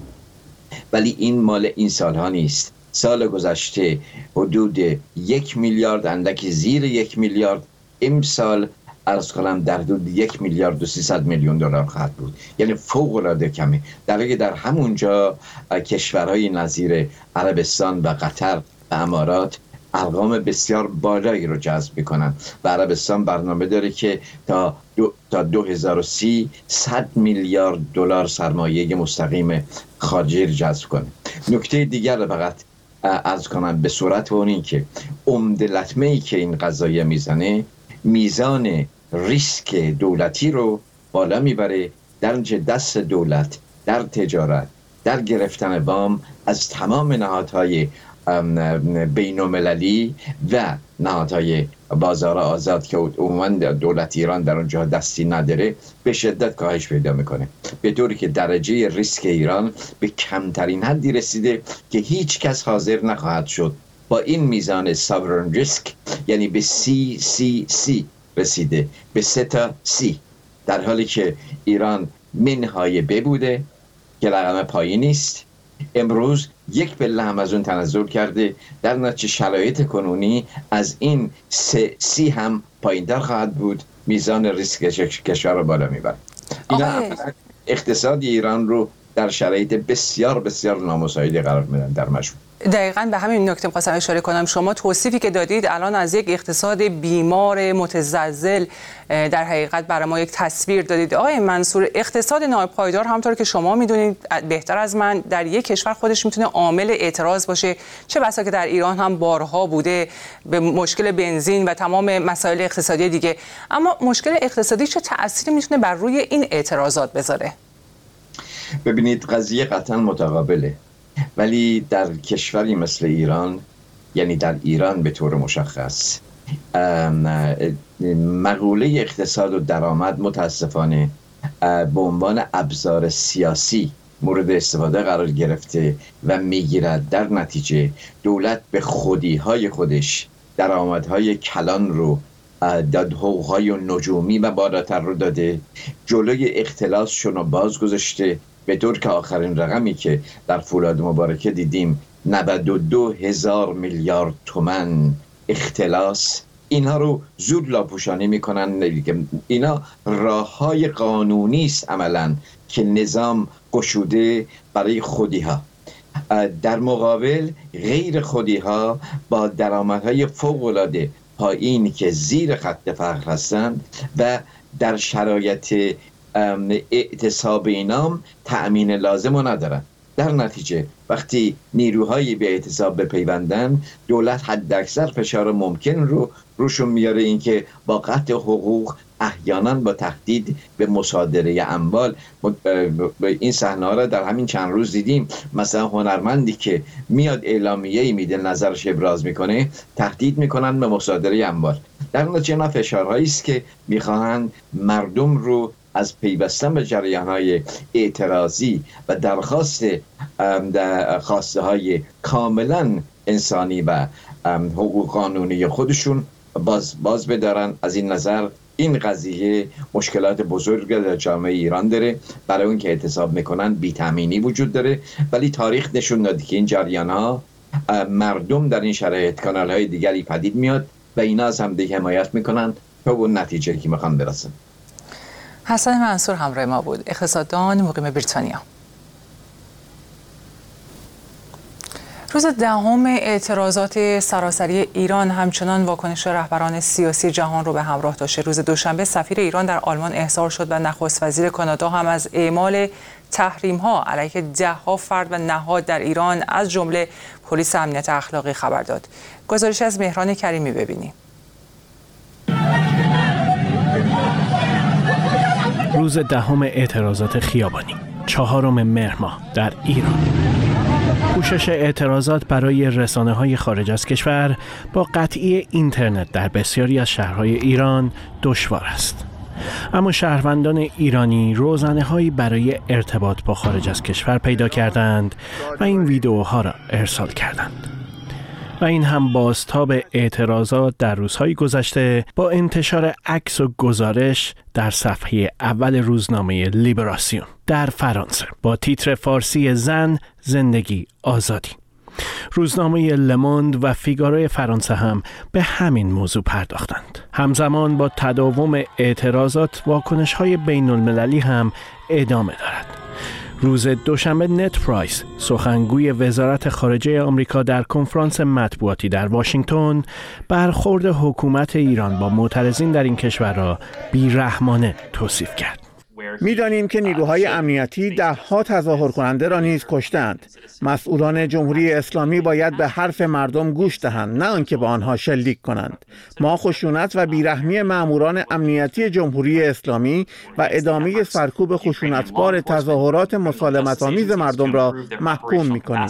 ولی این مال این سالها نیست. سال گذشته حدود 1 میلیارد، اندکی زیر 1 میلیارد، امسال عرض کنم در حدود 1 میلیارد و 300 میلیون دلار خواهد بود. یعنی فوق العاده کمه، در حالی که در همونجا کشورهای نظیر عربستان و قطر و امارات ارقام بسیار بالایی رو جذب میکنن و عربستان برنامه داره که تا 2030 100 میلیارد دلار سرمایه مستقیم خارجی رو جذب کنه. نکته دیگر رو فقط عرض کنم به صورت اون این که عمده لطمه‌ای که این قضیه میزنه میزان ریسک دولتی رو بالا میبره، در دست دولت در تجارت، در گرفتن وام از تمام نهادهای بین المللی و نهادهای بازار آزاد که عموما دولت ایران در اونجا دستی نداره به شدت کاهش پیدا میکنه، به طوری که درجه ریسک ایران به کمترین حدی رسیده که هیچ کس حاضر نخواهد شد با این میزان ساورن ریسک، یعنی به CCC رسیده، به 3 تا C، در حالی که ایران منهای ب بوده که رقم پایینی است، امروز یک پله هم از اون تنزل کرده، در نتیجه شرایط کنونی از این C هم پایین‌تر خواهد بود، میزان ریسک کشور رو بالا میبرد. اینا اقتصاد ایران رو در شرایط بسیار بسیار نامساعدی قرار میدن در مجموع. دقیقاً به همین نکته می‌خواستم اشاره کنم. شما توصیفی که دادید الان از یک اقتصاد بیمار متزلزل در حقیقت برای ما یک تصویر دادید. آقای منصور، اقتصاد ناپایدار همونطور که شما میدونید بهتر از من در یک کشور خودش میتونه عامل اعتراض باشه، چه بسا که در ایران هم بارها بوده به مشکل بنزین و تمام مسائل اقتصادی دیگه. اما مشکل اقتصادی چه تأثیری میتونه بر روی این اعتراضات بذاره؟ ببینید قضیه قطعا متقابله، ولی در کشوری مثل ایران، یعنی در ایران به طور مشخص، مقوله اقتصاد و درآمد متاسفانه به عنوان ابزار سیاسی مورد استفاده قرار گرفته و میگیرد. در نتیجه دولت به خودیهای خودش درآمدهای کلان رو داد، حقوقهای نجومی و بالاتر رو داده، جلوی اختلاسشون رو باز گذاشته، به طور که آخرین رقمی که در فولاد مبارکه دیدیم 92,000 میلیارد تومان اختلاس، اینها رو زود لاپوشانی میکنن. اینا راههای قانونی است عملا که نظام گشوده برای خودیها. در مقابل غیر خودیها با درآمدهای فوق‌العاده پایین که زیر خط فقر هستند و در شرایط اعتصاب اینام تأمین لازم رو ندارن. در نتیجه وقتی نیروهایی به اعتصاب بپیوندن، دولت حد اکثر فشار ممکن رو روشون میاره، این که با قطع حقوق، احیانا با تهدید به مصادره اموال. این صحنه ها را در همین چند روز دیدیم. مثلا هنرمندی که میاد اعلامیه‌ای میده، نظرش ابراز میکنه، تهدید میکنن به مصادره اموال. در نتیجه اینا فشارهایی است که میخواهند مردم رو از پیوستن به جریان‌های اعتراضی و خواسته های کاملا انسانی و حقوق قانونی خودشون باز بدارن. از این نظر این قضیه مشکلات بزرگ در جامعه ایران داره. برای اون که اعتصاب میکنن بی‌تامینی وجود داره، ولی تاریخ نشون داده که این جریان‌ها مردم در این شرایط کانال‌های دیگری پدید میاد و اینا از هم دیگه حمایت میکنن تا اون نتیجه که میخوان برسن. حسن منصور همراه ما بود، اقتصاددان مقیم بریتانیا. روز دهم اعتراضات سراسری ایران همچنان واکنش رهبران سیاسی جهان رو به همراه داشته. روز دوشنبه سفیر ایران در آلمان احضار شد و نخست وزیر کانادا هم از اعمال تحریم‌ها علیه ده‌ها فرد و نهاد در ایران از جمله پلیس امنیت اخلاقی خبر داد. گزارش از مهران کریمی ببینیم. روز دهم اعتراضات خیابانی 4 مهر ماه در ایران. پوشش اعتراضات برای رسانه‌های خارج از کشور با قطعی اینترنت در بسیاری از شهرهای ایران دشوار است. اما شهروندان ایرانی روزنه‌هایی برای ارتباط با خارج از کشور پیدا کردند و این ویدئوها را ارسال کردند. و این هم بازتاب اعتراضات در روزهای گذشته با انتشار عکس و گزارش در صفحه اول روزنامه لیبراسیون در فرانسه با تیتر فارسی زن، زندگی، آزادی. روزنامه لموند و فیگارو فرانسه هم به همین موضوع پرداختند. همزمان با تداوم اعتراضات واکنش‌های بین‌المللی هم ادامه دارد. روز دوشنبه نت پرایس، سخنگوی وزارت خارجه آمریکا در کنفرانس مطبوعاتی در واشنگتن، برخورد حکومت ایران با معترضین در این کشور را بی‌رحمانه توصیف کرد. می‌دانیم که نیروهای امنیتی ده‌ها تظاهر کننده را نیز کشتند. مسئولان جمهوری اسلامی باید به حرف مردم گوش دهند، نه آنکه با آنها شلیک کنند. ما خشونت و بیرحمی ماموران امنیتی جمهوری اسلامی و ادامه سرکوب خشونتبار تظاهرات مسالمت‌آمیز مردم را محکوم می‌کنیم.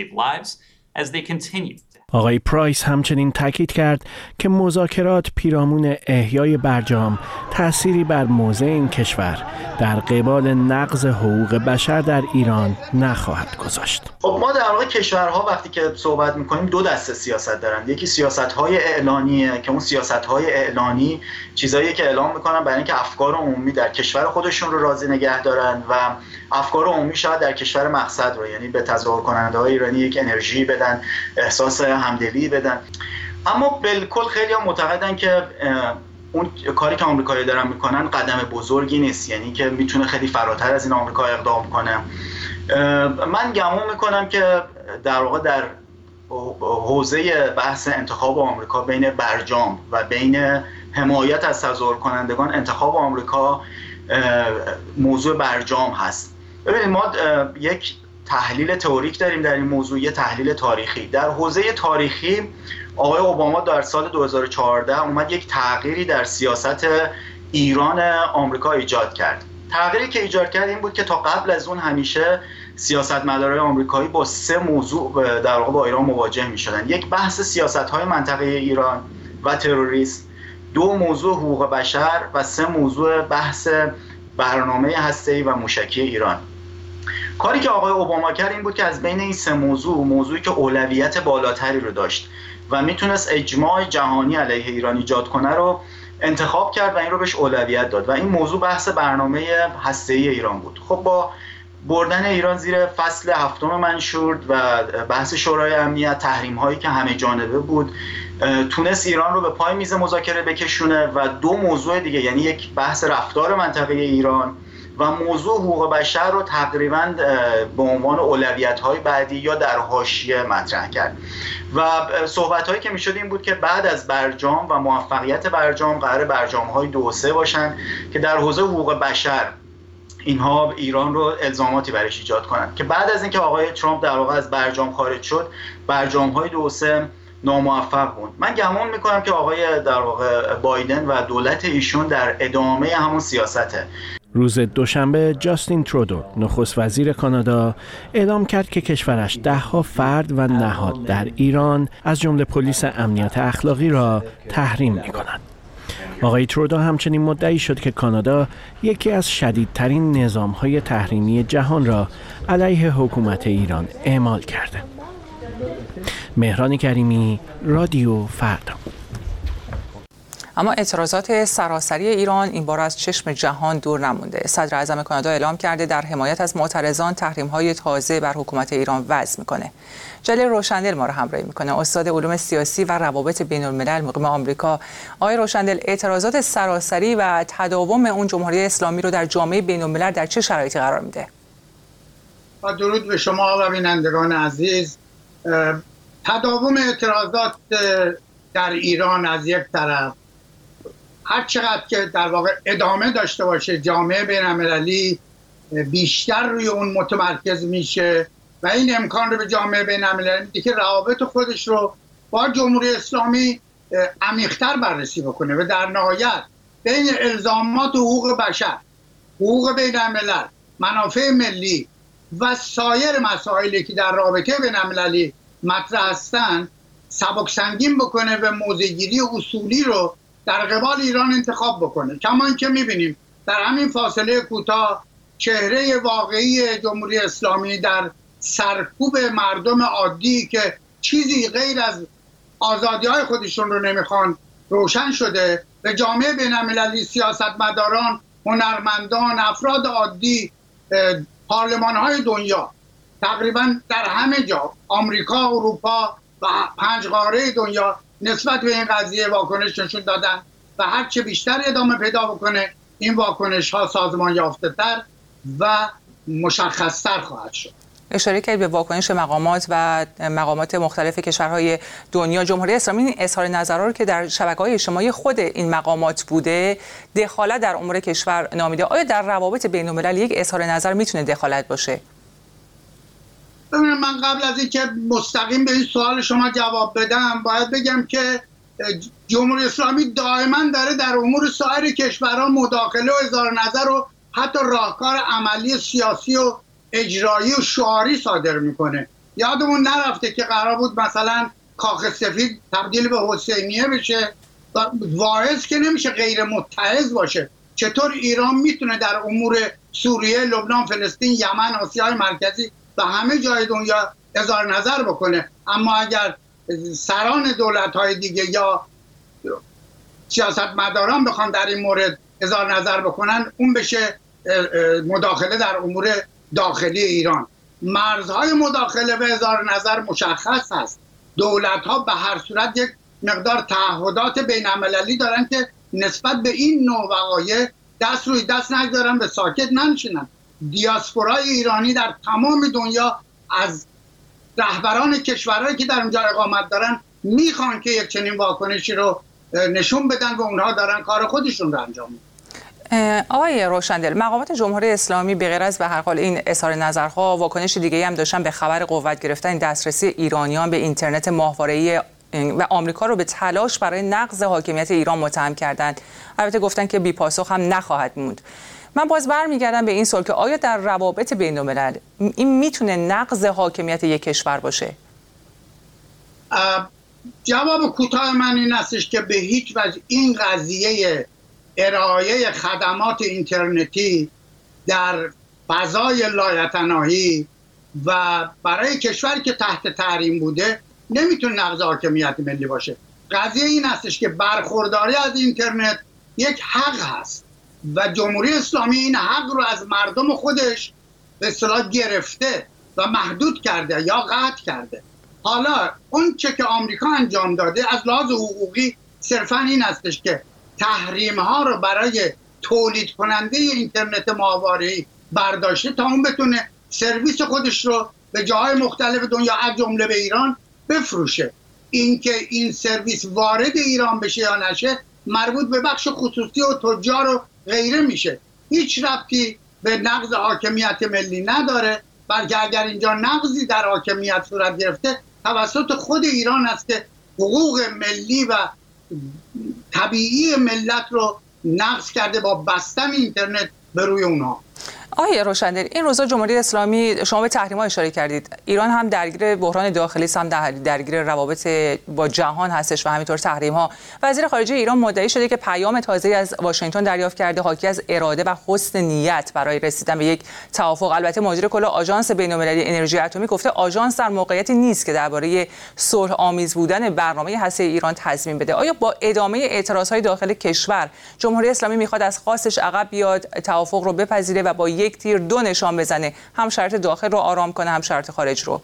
آقای پرایس همچنین تاکید کرد که مذاکرات پیرامون احیای برجام تأثیری بر موضع این کشور در قبال نقض حقوق بشر در ایران نخواهد گذاشت. خب ما در واقع کشورها وقتی که صحبت می‌کنیم دو دسته سیاست دارن. یکی سیاست‌های اعلانیه که اون سیاست‌های اعلانی چیزایی که اعلام می‌کنن برای اینکه افکار عمومی در کشور خودشون رو راضی نگه دارن و افکار عمومی شاید در کشور مقصد رو، یعنی به تظاهر کننده‌های ایرانی یک انرژی بدن، احساس همدلی بدن. اما بالکل خیلی هم معتقدن که اون کاری که آمریکایی‌ها دارن میکنن قدم بزرگی نیست، یعنی که میتونه خیلی فراتر از این آمریکا اقدام کنه. من گمان میکنم که در واقع در حوزه بحث انتخاب آمریکا بین برجام و بین حمایت از تظاهر کنندگان انتخاب آمریکا موضوع برجام هست. ببینید ما یک تحلیل تئوریک داریم در این موضوع، یه تحلیل تاریخی. در حوزه تاریخی آقای اوباما در سال 2014 اومد یک تغییری در سیاست ایران آمریکا ایجاد کرد. تغییری که ایجاد کرد این بود که تا قبل از اون همیشه سیاستمدارای آمریکایی با 3 موضوع در واقع با ایران مواجه می‌شدن. یک بحث سیاست‌های منطقه ایران و تروریسم، 2 موضوع حقوق بشر و 3 موضوع بحث برنامه هسته‌ای و موشکی ایران. کاری که آقای اوباما کرد این بود که از بین این 3 موضوعی که اولویت بالاتری رو داشت و میتونست اجماع جهانی علیه ایران ایجاد کنه رو انتخاب کرد و این رو بهش اولویت داد و این موضوع بحث برنامه هسته‌ای ایران بود. خب با بردن ایران زیر فصل 7 منشور و بحث شورای امنیت، تحریم هایی که همه جانبه بود، تونست ایران رو به پای میز مذاکره بکشونه و 2 موضوع دیگه، یعنی یک بحث رفتار منطقه ایران و موضوع حقوق بشر رو تقریباً به عنوان اولویت‌های بعدی یا در حاشیه مطرح کرد. و صحبت‌هایی که می‌شد این بود که بعد از برجام و موفقیت برجام قرار برجام‌های 2 و 3 باشن که در حوزه حقوق بشر اینها ایران رو الزاماتی برش ایجاد کنند، که بعد از اینکه آقای ترامپ در واقع از برجام خارج شد، برجام‌های 2 و 3 ناموفق بود. من گمان می‌کنم که آقای در واقع بایدن و دولت ایشون در ادامه همون سیاسته. روز دوشنبه جاستین ترودو، نخست وزیر کانادا، اعلام کرد که کشورش 10 فرد و نهاد در ایران از جمله پلیس امنیت اخلاقی را تحریم می‌کنند. آقای ترودو همچنین مدعی شد که کانادا یکی از شدیدترین نظام‌های تحریمی جهان را علیه حکومت ایران اعمال کرده. مهران کریمی، رادیو فردا. اما اعتراضات سراسری ایران این بار از چشم جهان دور نمونده. صدر اعظم کانادا اعلام کرده در حمایت از معترضان تحریم‌های تازه بر حکومت ایران وضع می‌کنه. جلیل روشندل ما رو همراهی می‌کنه، استاد علوم سیاسی و روابط بین‌الملل مقیم آمریکا. آقای روشندل، اعتراضات سراسری و تداوم اون جمهوری اسلامی رو در جامعه بین‌الملل در چه شرایطی قرار میده؟ با درود به شما و بینندگان عزیز. تداوم اعتراضات در ایران از یک طرف، هر چقدر که در واقع ادامه داشته باشه جامعه بین‌المللی بیشتر روی اون متمرکز میشه و این امکان رو به جامعه بین‌المللی میده که روابط خودش رو با جمهوری اسلامی عمیق‌تر بررسی بکنه و در نهایت بین الزامات و حقوق بشر، حقوق بین‌الملل، منافع ملی و سایر مسائلی که در رابطه بین‌المللی مطرح هستند سبک سنگین بکنه و موضع‌گیری اصولی رو در قبال ایران انتخاب بکنه. کما که می‌بینیم در همین فاصله کوتاه چهره واقعی جمهوری اسلامی در سرکوب مردم عادی که چیزی غیر از آزادی‌های خودشون رو نمیخوان روشن شده. به جامعه بین‌المللی، سیاستمداران، هنرمندان، افراد عادی، پارلمان‌های دنیا، تقریبا در همه جا، آمریکا، اروپا و 5 قاره دنیا نسبت به این قضیه واکنش نشون دادن و هرچه بیشتر ادامه پیدا بکنه این واکنش‌ها سازمان یافته‌تر و مشخص‌تر خواهد شد. اشاره کردید به واکنش مقامات و مقامات مختلف کشورهای دنیا. جمهوری اسلامی این اظهار نظرها رو که در شبکه‌های اجتماعی خود این مقامات بوده دخالت در امور کشور نامیده. آیا در روابط بین‌المللی یک اظهار نظر میتونه دخالت باشه؟ ببینید، من قبل از اینکه مستقیم به این سوال شما جواب بدم باید بگم که جمهوری اسلامی دائما داره در امور سایر کشورها مداخله و اظهار نظر و حتی راهکار عملی سیاسی و اجرایی و شعاری صادر میکنه. یادمون نرفته که قرار بود مثلا کاخ سفید تبدیل به حسینیه بشه و واعظ که نمیشه غیر متعظ باشه. چطور ایران میتونه در امور سوریه، لبنان، فلسطین، یمن، آسیای مرکزی و همه جای دنیا اظهار نظر بکنه، اما اگر سران دولت‌های دیگه یا سیاستمداران بخوان در این مورد اظهار نظر بکنن اون بشه مداخله در امور داخلی ایران. مرزهای مداخله و اظهار نظر مشخص هست. دولت‌ها به هر صورت یک مقدار تعهدات بین‌المللی دارن که نسبت به این نوع وقایع دست روی دست نگذارن و ساکت ننشینن. دیاسپورای ایرانی در تمام دنیا از رهبران کشورهایی که در اونجا اقامت دارن میخوان که یک چنین واکنشی رو نشون بدن و اونها دارن کار خودشون رو انجام میدن. آقای روشندل، مقامات جمهوری اسلامی به غیر از به هر حال این اظهار نظرها واکنش دیگه‌ای هم داشتن به خبر قوت گرفتن دسترسی ایرانیان به اینترنت ماهواره‌ای و آمریکا رو به تلاش برای نقض حاکمیت ایران متهم کردند. البته گفتن که بی پاسخ هم نخواهد موند. من باز برمیگردم به این سوال که آیا در روابط بین‌الملل این میتونه نقض حاکمیت یک کشور باشه؟ جواب کوتاه من این استش که به هیچ وجه این قضیه ارائه خدمات اینترنتی در فضای لایتناهی و برای کشوری که تحت تحریم بوده نمیتونه نقض حاکمیت ملی باشه. قضیه این استش که برخورداری از اینترنت یک حق هست و جمهوری اسلامی این حق رو از مردم خودش به اصطلاح گرفته و محدود کرده یا قطع کرده. حالا اون چه که آمریکا انجام داده از لحاظ حقوقی صرفا این هستش که تحریم ها رو برای تولید کننده اینترنت ماهواره‌ای برداشته تا اون بتونه سرویس خودش رو به جاهای مختلف دنیا از جمله به ایران بفروشه. اینکه این سرویس وارد ایران بشه یا نشه مربوط به بخش خصوصی و تجار و غیره میشه. هیچ ربطی به نقض حاکمیت ملی نداره، بلکه اگر اینجا نقضی در حاکمیت صورت گرفته توسط خود ایران است که حقوق ملی و طبیعی ملت رو نقض کرده با بستن اینترنت به روی اونها. آقای روشندل، این روزا جمهوری اسلامی، شما به تحریم‌ها اشاره کردید، ایران هم درگیر بحران داخلی است، هم درگیر روابط با جهان هستش و همینطور تحریم‌ها. وزیر خارجه ایران مدعی شده که پیام تازه‌ای از واشنگتن دریافت کرده حاکی از اراده و حسن نیت برای رسیدن به یک توافق. البته مدیر کل آژانس بین‌المللی انرژی اتمی گفته آژانس در موقعیتی نیست که درباره صلح آمیز بودن برنامه هسته ایران تصمیم بده. آیا با ادامه اعتراض‌های داخل کشور جمهوری اسلامی می‌خواد از خواستش عقب بیاد، توافق رو بپذیره و با یک تیر دو نشان بزنه، هم شرط داخل رو آرام کنه هم شرط خارج رو؟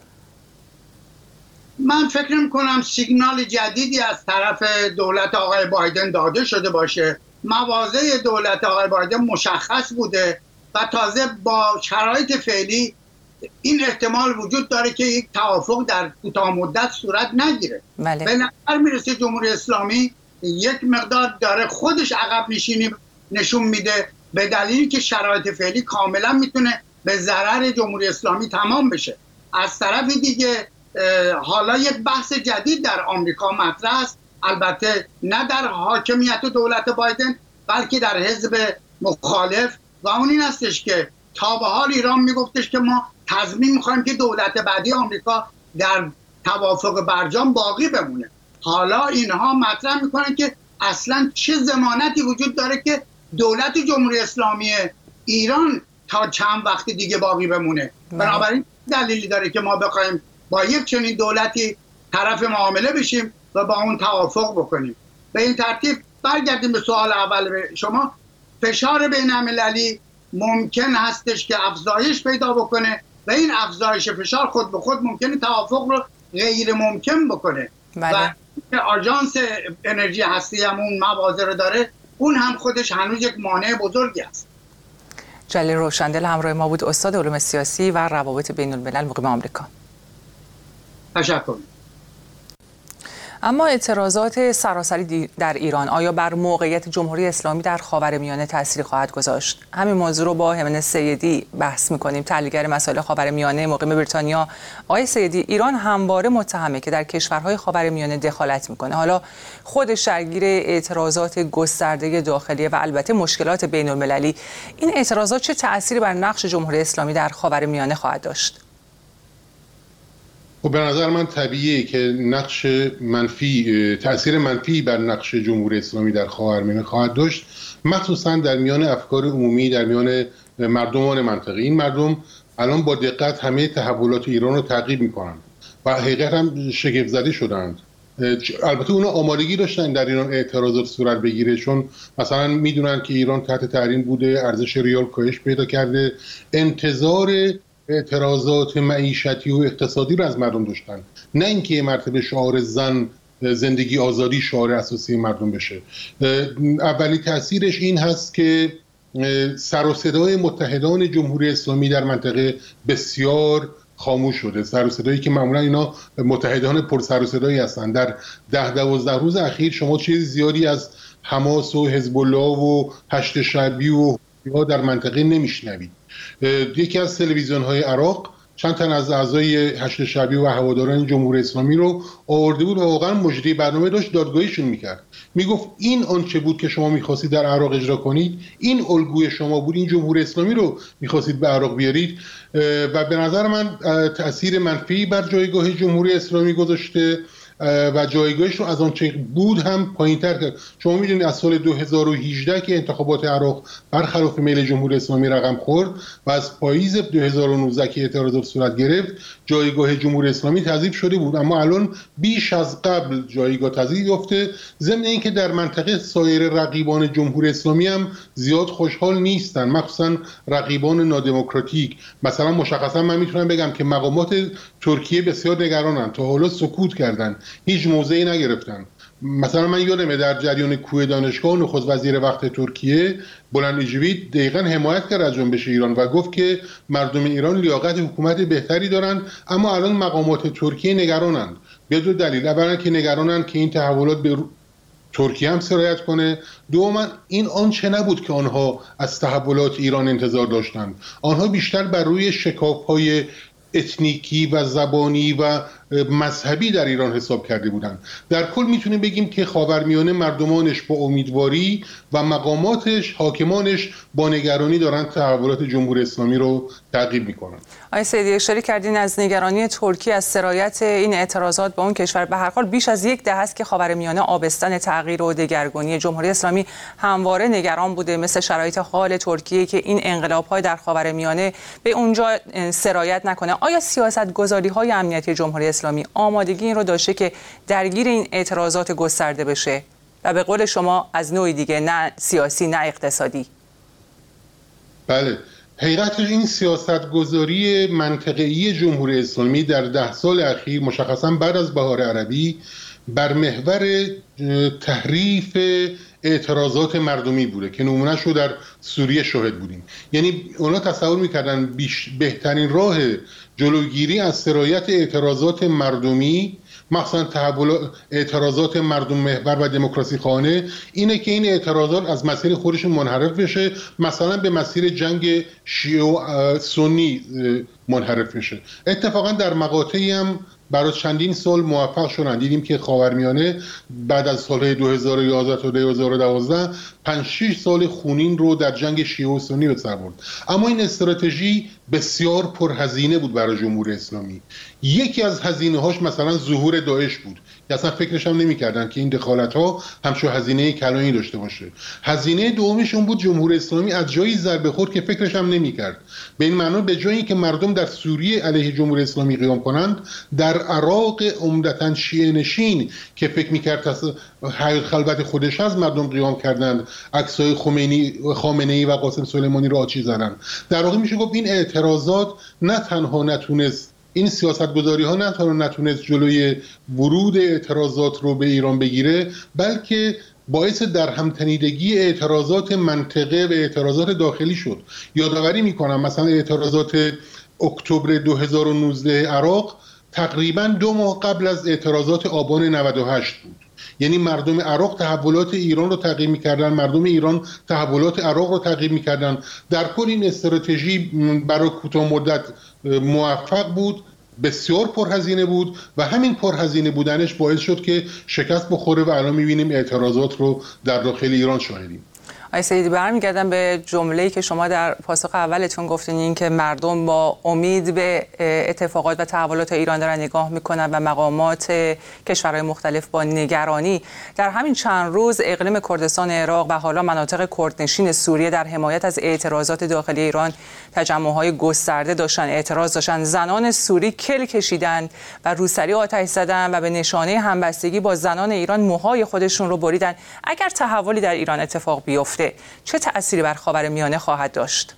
من فکر می‌کنم سیگنال جدیدی از طرف دولت آقای بایدن داده شده باشه. مواضع دولت آقای بایدن مشخص بوده و تازه با شرایط فعلی این احتمال وجود داره که یک توافق در کوتاه مدت صورت نگیره. بله. به نظر میرسه جمهوری اسلامی یک مقدار داره خودش عقب نشینی نشون میده، به دلیلی که شرایط فعلی کاملا میتونه به ضرر جمهوری اسلامی تمام بشه. از طرف دیگه حالا یک بحث جدید در آمریکا مطرح است، البته نه در حاکمیت دولت بایدن بلکه در حزب مخالف، و اون این هستش که تا به حال ایران میگفتش که ما تضمین میخوایم که دولت بعدی آمریکا در توافق برجام باقی بمونه. حالا اینها مطرح میکنن که اصلا چه ضمانتی وجود داره که دولت جمهوری اسلامی ایران تا چند وقت دیگه باقی بمونه. بنابراین دلیلی داره که ما بخوایم با یک چنین دولتی طرف معامله بشیم و با اون توافق بکنیم. به این ترتیب برگردیم به سوال اول شما. فشار بین المللی ممکن هستش که افزایش پیدا بکنه و این افزایش فشار خود به خود ممکنه توافق رو غیر ممکن بکنه. بله. و آژانس انرژی هستی هم اون مواضع رو داره، اون هم خودش هنوز یک مانع بزرگی است. جلیل روشندل همراه ما بود، استاد علوم سیاسی و روابط بین الملل مقیم آمریکا. تشکر. اما اعتراضات سراسری در ایران آیا بر موقعیت جمهوری اسلامی در خاورمیانه تأثیری خواهد گذاشت؟ همین موضوع رو با همین سیدی بحث می‌کنیم، تحلیلگر مسائل خاورمیانه مقیم بریتانیا. آقای سیدی، ایران همواره متهمه که در کشورهای خاورمیانه دخالت می‌کنه. حالا خودش درگیر اعتراضات گسترده داخلی و البته مشکلات بین‌المللی. این اعتراضات چه تأثیری بر نقش جمهوری اسلامی در خاورمیانه خواهد داشت؟ به نظر من طبیعیه که تأثیر منفی بر نقش جمهوری اسلامی در خاورمیانه خواهد داشت، مخصوصا در میان افکار عمومی، در میان مردمان منطقه. این مردم الان با دقت همه تحولات ایران رو تعقیب میکنند و حقیقت هم شگفت زده شدند. البته اونا آمادگی داشتن در ایران اعتراضات صورت بگیره، چون مثلا میدونن که ایران تحت تحریم بوده، ارزش ریال کاهش پیدا کرده، انتظار اعتراضات معیشتی و اقتصادی رو از مردم داشتن، نه اینکه یه مرتبه شعار زن زندگی آزادی شعار اساسی مردم بشه. اولی تأثیرش این هست که سر و صدای متحدان جمهوری اسلامی در منطقه بسیار خاموش شده. سر و صدایی که معمولا اینا متحدان پر سر و صدایی هستن. در 10-12 روز اخیر شما چیز زیادی از حماس و حزب الله و هشت شعبی و در منطقه نمیشنوید. یکی از تلویزیون‌های عراق چند تن از اعضای هشت شعبی و هواداران جمهوری اسلامی رو آورده بود و واقعا مجری برنامه داشت دادگاهیشون میکرد. میگفت این آنچه بود که شما میخواستید در عراق اجرا کنید، این الگوی شما بود، این جمهوری اسلامی رو میخواستید به عراق بیارید. و به نظر من تأثیر منفی بر جایگاه جمهوری اسلامی گذاشته و جایگاهش رو از آنچه بود هم پایین‌تر کرد. شما می‌دونید از سال 2018 که انتخابات عراق برخلاف میل جمهوری اسلامی رقم خورد و از پاییز 2019 که اعتراضات صورت گرفت، جایگاه جمهوری اسلامی تضعیف شده بود، اما الان بیش از قبل جایگاه تضعیف یافته. ضمن اینکه در منطقه سایر رقیبان جمهوری اسلامی هم زیاد خوشحال نیستن، مخصوصا رقیبان نادموکراتیک. مثلا مشخصا من میتونم بگم که مقامات ترکیه بسیار نگرانن، تا حالا سکوت کردن، هیچ موضعی نگرفتن. مثلا من یادمه در جریان کوه دانشگاه نخست وزیر وقت ترکیه بلند ایجوید دقیقاً حمایت کرد از جنبش ایران و گفت که مردم ایران لیاقت حکومت بهتری دارند، اما الان مقامات ترکیه نگرانند به دو دلیل. اولا که نگرانند که این تحولات به ترکیه هم سرایت کنه، دوما این آنچه نبود که آنها از تحولات ایران انتظار داشتند. آنها بیشتر بر روی شکاف‌های اتنیکی و زبانی و مذهبی در ایران حساب کرده بودند. در کل میتونیم بگیم که خاورمیانه مردمانش با امیدواری و مقاماتش، حاکمانش با نگرانی دارن تحولات جمهوری اسلامی رو تعقیب میکنن. آقای سیدی، اشاره کردین از نگرانی ترکیه از سرایت این اعتراضات با اون کشور. به هر حال بیش از یک دهه است که خاورمیانه آبستن تغییر و دگرگونی. جمهوری اسلامی همواره نگران بوده مثل شرایط حال ترکیه که این انقلاب‌های در خاورمیانه به اونجا سرایت نکنه. آیا سیاست‌گذاری‌های امنیتی جمهوری اسلامی آمادگی این رو داشته که درگیر این اعتراضات گسترده بشه و به قول شما از نوعی دیگه، نه سیاسی نه اقتصادی؟ بله، حقیقت این سیاستگذاری منطقه‌ای جمهوری اسلامی در 10 سال اخیر، مشخصا بعد از بهار عربی، بر محور تحریف اعتراضات مردمی بوده که نمونهش رو در سوریه شاهد بودیم. یعنی اونا تصور میکردن بهترین راه جلوگیری از سرایت اعتراضات مردمی، مثلا اعتراضات مردم محور و دموکراسی خانه، اینه که این اعتراضات از مسیر خودشون منحرف بشه، مثلا به مسیر جنگ شیعه و سنی منحرف بشه. اتفاقا در مقاطعی هم برای چندین سال موفق شدن. دیدیم که خاورمیانه بعد از سال 2011 تا 2012 5-6 سال خونین رو در جنگ شیعه و سنی به سر برد. اما این استراتژی بسیار پرهزینه بود برای جمهوری اسلامی. یکی از هزینه هاش مثلا ظهور داعش بود که اصلا فکرش هم نمی‌کردن که این دخالت ها همچون هزینه کلانی داشته باشه. هزینه دومش اون بود جمهوری اسلامی از جایی ضربه خورد که فکرش هم نمی‌کرد. به این معنی به جایی که مردم در سوریه علیه جمهوری اسلامی قیام کنند، در عراق عمدتاً شیعه نشین که فکر می‌کرد حیات خلوت خودش از مردم قیام کردند، عکسای خامنه‌ای و قاسم سلیمانی رو آتش زدن. در واقع میشه گفت این اعتراضات نه تنها نتونست، این سیاستگذاری ها نه تنها نتونست جلوی ورود اعتراضات رو به ایران بگیره، بلکه باعث در همتنیدگی اعتراضات منطقه و اعتراضات داخلی شد. یادآوری میکنم مثلا اعتراضات اکتبر 2019 عراق تقریبا 2 ماه قبل از اعتراضات آبان 98 بود. یعنی مردم عراق تحولات ایران رو تعقیب می‌کردن، مردم ایران تحولات عراق رو تعقیب می‌کردن. در کل این استراتژی برای کوتاه مدت موفق بود، بسیار پرهزینه بود و همین پرهزینه بودنش باعث شد که شکست بخوره و الان می‌بینیم اعتراضات رو در داخل ایران شاهدیم. آقای سیدی، برمیگردم به جمله‌ای که شما در پاسخ اولتون گفتین، این که مردم با امید به اتفاقات و تحولات ایران دارن نگاه میکنن و مقامات کشورهای مختلف با نگرانی. در همین چند روز اقلیم کردستان عراق و حالا مناطق کردنشین سوریه در حمایت از اعتراضات داخلی ایران تجمع‌های گسترده داشتن، اعتراض داشتن. زنان سوری کل کشیدن و روسری آتش زدن و به نشانه همبستگی با زنان ایران موهای خودشون رو بریدن. اگر تحولی در ایران اتفاق بیفته چه تأثیری بر خاورمیانه خواهد داشت؟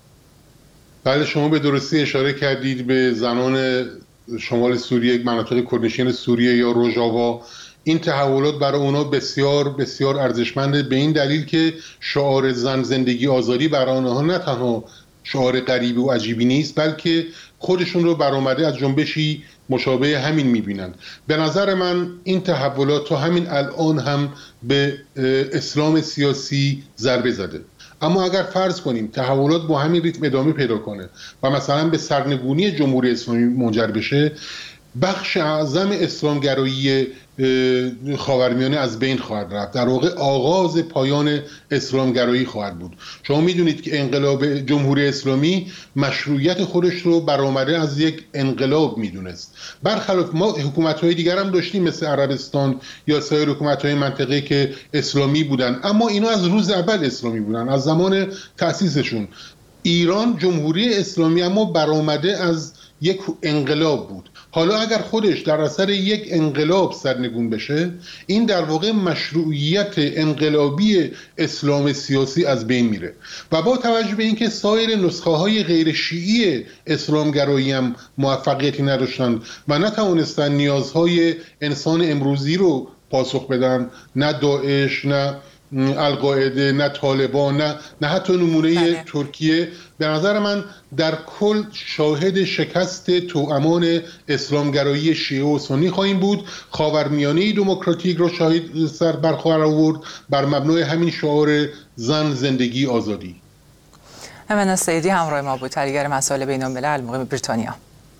بله، شما به درستی اشاره کردید به زنان شمال سوریه، مناطق کردنشین سوریه یا روژاوا. این تحولات برای اونا بسیار بسیار ارزشمنده، به این دلیل که شعار زن زندگی آزادی برای آنها نه تنها شعار غریبی و عجیبی نیست، بلکه خودشون رو برآمده از جنبشی مشابه همین میبینند. به نظر من این تحولات تا همین الان هم به اسلام سیاسی ضربه زده. اما اگر فرض کنیم تحولات با همین ریتم ادامه پیدا کنه و مثلا به سرنگونی جمهوری اسلامی منجر بشه، بخش اعظم اسلامگرایی خاورمیانه از بین خواهد رفت. در واقع آغاز پایان اسلامگرایی خواهد بود. شما میدونید که انقلاب جمهوری اسلامی مشروعیت خودش رو برآمده از یک انقلاب میدونست. برخلاف ما حکومت‌های دیگر هم داشتیم مثل عربستان یا سایر حکومت‌های منطقه که اسلامی بودن، اما اینا از روز اول اسلامی بودن، از زمان تأسیسشون. ایران جمهوری اسلامی اما برآمده از یک انقلاب بود. حالا اگر خودش در اثر یک انقلاب سرنگون بشه، این در واقع مشروعیت انقلابی اسلام سیاسی از بین میره و با توجه به اینکه سایر نسخه‌های غیر شیعی اسلامگرایی هم موفقیتی نداشتند و نتوانستند نیازهای انسان امروزی رو پاسخ بدن، نه داعش، نه القاعده، نه طالبان، نه حتی نمونه ترکیه، به نظر من در کل شاهد شکست توامان اسلامگرایی شیعه و سنی خواهیم بود. خاورمیانه دموکراتیک رو شاهد سر برخواهد آورد بر مبنای همین شعار زن زندگی آزادی. امین سیدی همراه ما بود، تحلیلگر مسائل بین‌الملل مقیم بریتانیا.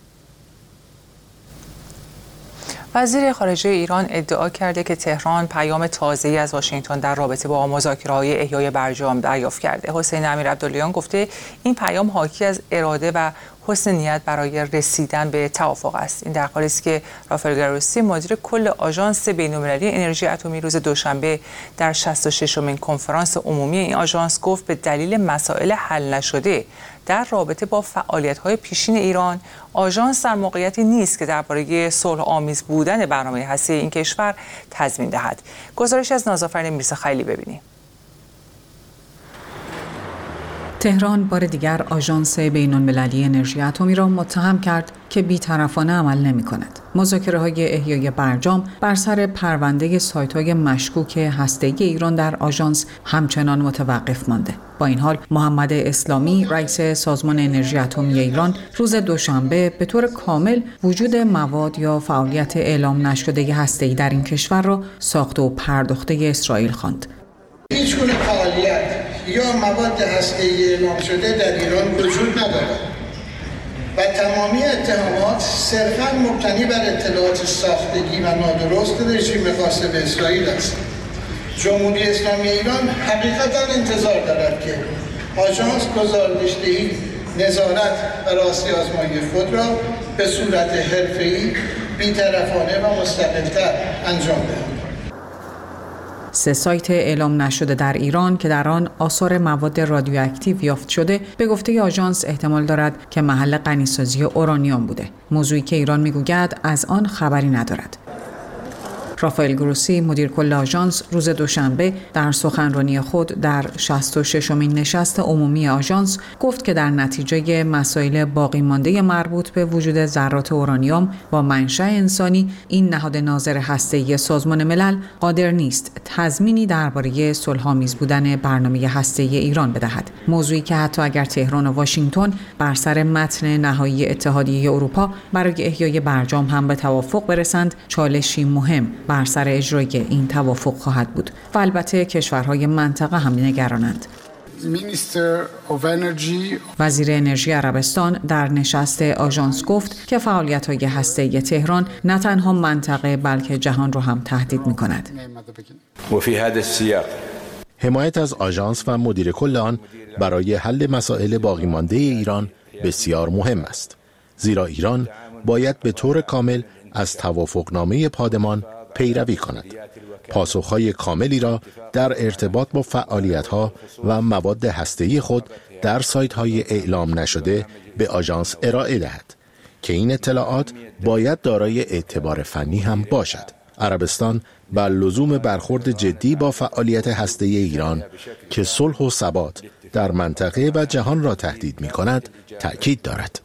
وزیر خارجه ایران ادعا کرده که تهران پیام تازه‌ای از واشنگتن در رابطه با مذاکره‌های احیای برجام دریافت کرده. حسین امیرعبداللهیان گفته این پیام حاکی از اراده و حسن نیت برای رسیدن به توافق است. این در حالی است که رافائل گروسی مدیر کل آژانس بین‌المللی انرژی اتمی روز دوشنبه در 66مین کنفرانس عمومی این آژانس گفت به دلیل مسائل حل نشده در رابطه با فعالیت‌های پیشین ایران، آژانس در موقعیتی نیست که درباره صلح‌آمیز بودن برنامه هسته‌ای این کشور تضمین دهد. گزارش از نازآفرین میرزاخلیلی ببینید. تهران بار دیگر آژانس بین‌المللی انرژی اتمی را متهم کرد که بی‌طرفانه عمل نمی‌کند. مذاکره‌های احیای برجام بر سر پرونده سایت‌های مشکوک هسته‌ای ایران در آژانس همچنان متوقف مانده. با این حال محمد اسلامی رئیس سازمان انرژی اتمی ایران روز دوشنبه به طور کامل وجود مواد یا فعالیت اعلام نشده هسته‌ای در این کشور را ساخته و پرداخته اسرائیل خواند. هیچگونه فعالیت یا مواد هسته‌ای اعلام شده در ایران وجود ندارد و تمامی اتهامات صرفاً مبتنی بر اطلاعات ساختگی و نادرست رژیم غاصب اسرائیل است. جمهوری اسلامی ایران حقیقتاً انتظار دارد که آژانس گزارش‌دهی، نظارت و راستی آزمایی خود را به صورت حرفه‌ای، بی‌طرفانه و مستقل‌تر انجام دهد. 3 سایت اعلام نشده در ایران که در آن آثار مواد رادیواکتیو یافت شده به گفته آژانس احتمال دارد که محل غنیسازی اورانیوم بوده، موضوعی که ایران میگوید از آن خبری ندارد. رافائل گروسی مدیر کل آژانس روز دوشنبه در سخنرانی خود در 66مین نشست عمومی آژانس گفت که در نتیجه مسائل باقی مانده مربوط به وجود ذرات اورانیوم با منشأ انسانی، این نهاد ناظر هسته‌ای سازمان ملل قادر نیست تضمینی درباره صلح‌آمیز بودن برنامه هسته‌ای ایران بدهد، موضوعی که حتی اگر تهران و واشنگتن بر سر متن نهایی اتحادیه اروپا برای احیای برجام هم به توافق برسند، چالشی مهم بر سر اجرای این توافق خواهد بود و البته کشورهای منطقه هم نگرانند. وزیر انرژی عربستان در نشست آژانس گفت که فعالیت‌های هسته‌ای تهران نه تنها منطقه بلکه جهان را هم تهدید می‌کند. حمایت از آژانس و مدیر کل آن برای حل مسائل باقی مانده ایران بسیار مهم است، زیرا ایران باید به طور کامل از توافقنامه پادمان پیروی کند. پاسخهای کاملی را در ارتباط با فعالیت‌ها و مواد هسته‌ای خود در سایت‌های اعلام نشده به آژانس ارائه دهد که این اطلاعات باید دارای اعتبار فنی هم باشد. عربستان بر لزوم برخورد جدی با فعالیت هسته‌ای ایران که صلح و ثبات در منطقه و جهان را تهدید می‌کند تأکید دارد.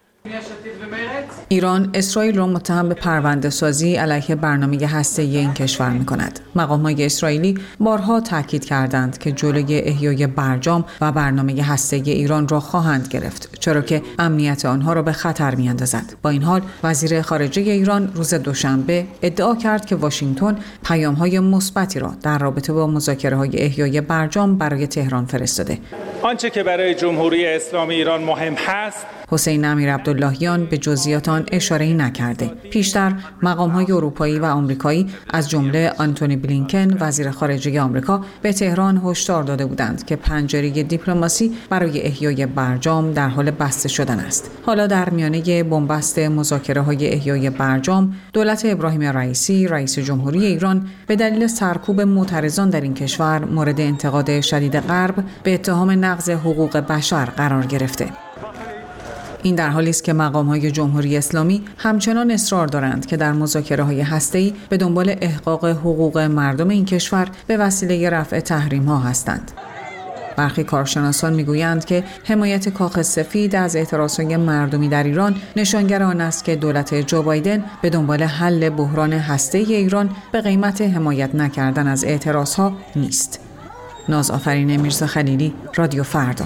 ایران اسرائیل را متهم به پرونده سازی علیه برنامه هسته‌ای این کشور می‌کند. مقام‌های اسرائیلی بارها تاکید کردند که جلوی احیای برجام و برنامه هسته‌ای ایران را خواهند گرفت، چرا که امنیت آنها را به خطر می‌اندازد. با این حال وزیر خارجه ایران روز دوشنبه ادعا کرد که واشنگتن پیام‌های مثبتی را در رابطه با مذاکره‌های احیای برجام برای تهران فرستاده. آنچه که برای جمهوری اسلامی ایران مهم هست، حسین امیر عبداللهیان به جزئیات آن اشاره‌ای نکرده. پیشتر مقام‌های اروپایی و آمریکایی از جمله آنتونی بلینکن وزیر خارجه آمریکا به تهران هشدار داده بودند که پنجره دیپلماسی برای احیای برجام در حال بسته شدن است. حالا در میانه بنبست مذاکره‌های احیای برجام، دولت ابراهیم رئیسی رئیس جمهوری ایران به دلیل سرکوب معترضان در این کشور مورد انتقاد شدید غرب به اتهام نقض حقوق بشر قرار گرفته. این در حالی است که مقام‌های جمهوری اسلامی همچنان اصرار دارند که در مذاکره‌های هسته‌ای به دنبال احقاق حقوق مردم این کشور به وسیله رفع تحریم‌ها هستند. برخی کارشناسان می‌گویند که حمایت کاخ سفید از اعتراضهای مردمی در ایران نشانگر آن است که دولت جو بایدن به دنبال حل بحران هسته‌ای ایران به قیمت حمایت نکردن از اعتراضها نیست. نازآفرین میرزا خلیلی، رادیو فردا.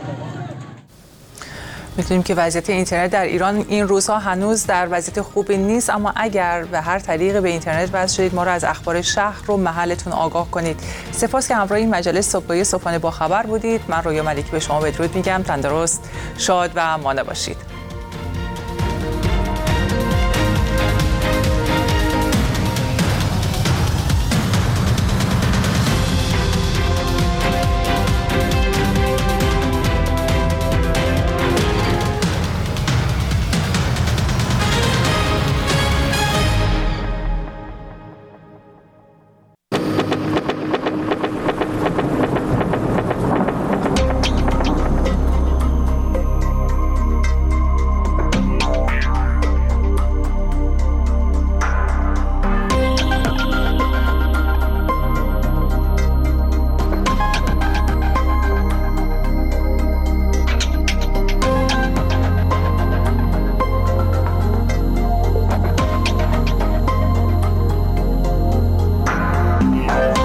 می‌دونیم که وضعیت اینترنت در ایران این روزها هنوز در وضعیت خوبی نیست، اما اگر به هر طریقی به اینترنت وصل شدید ما را از اخبار شهر و محلتون آگاه کنید. سپاس که همراه این مجله صبحگاهی صبحانه با خبر بودید. من رویا ملکی به شما بدرود میگم. تندرست، شاد و مانده باشید. Thank you.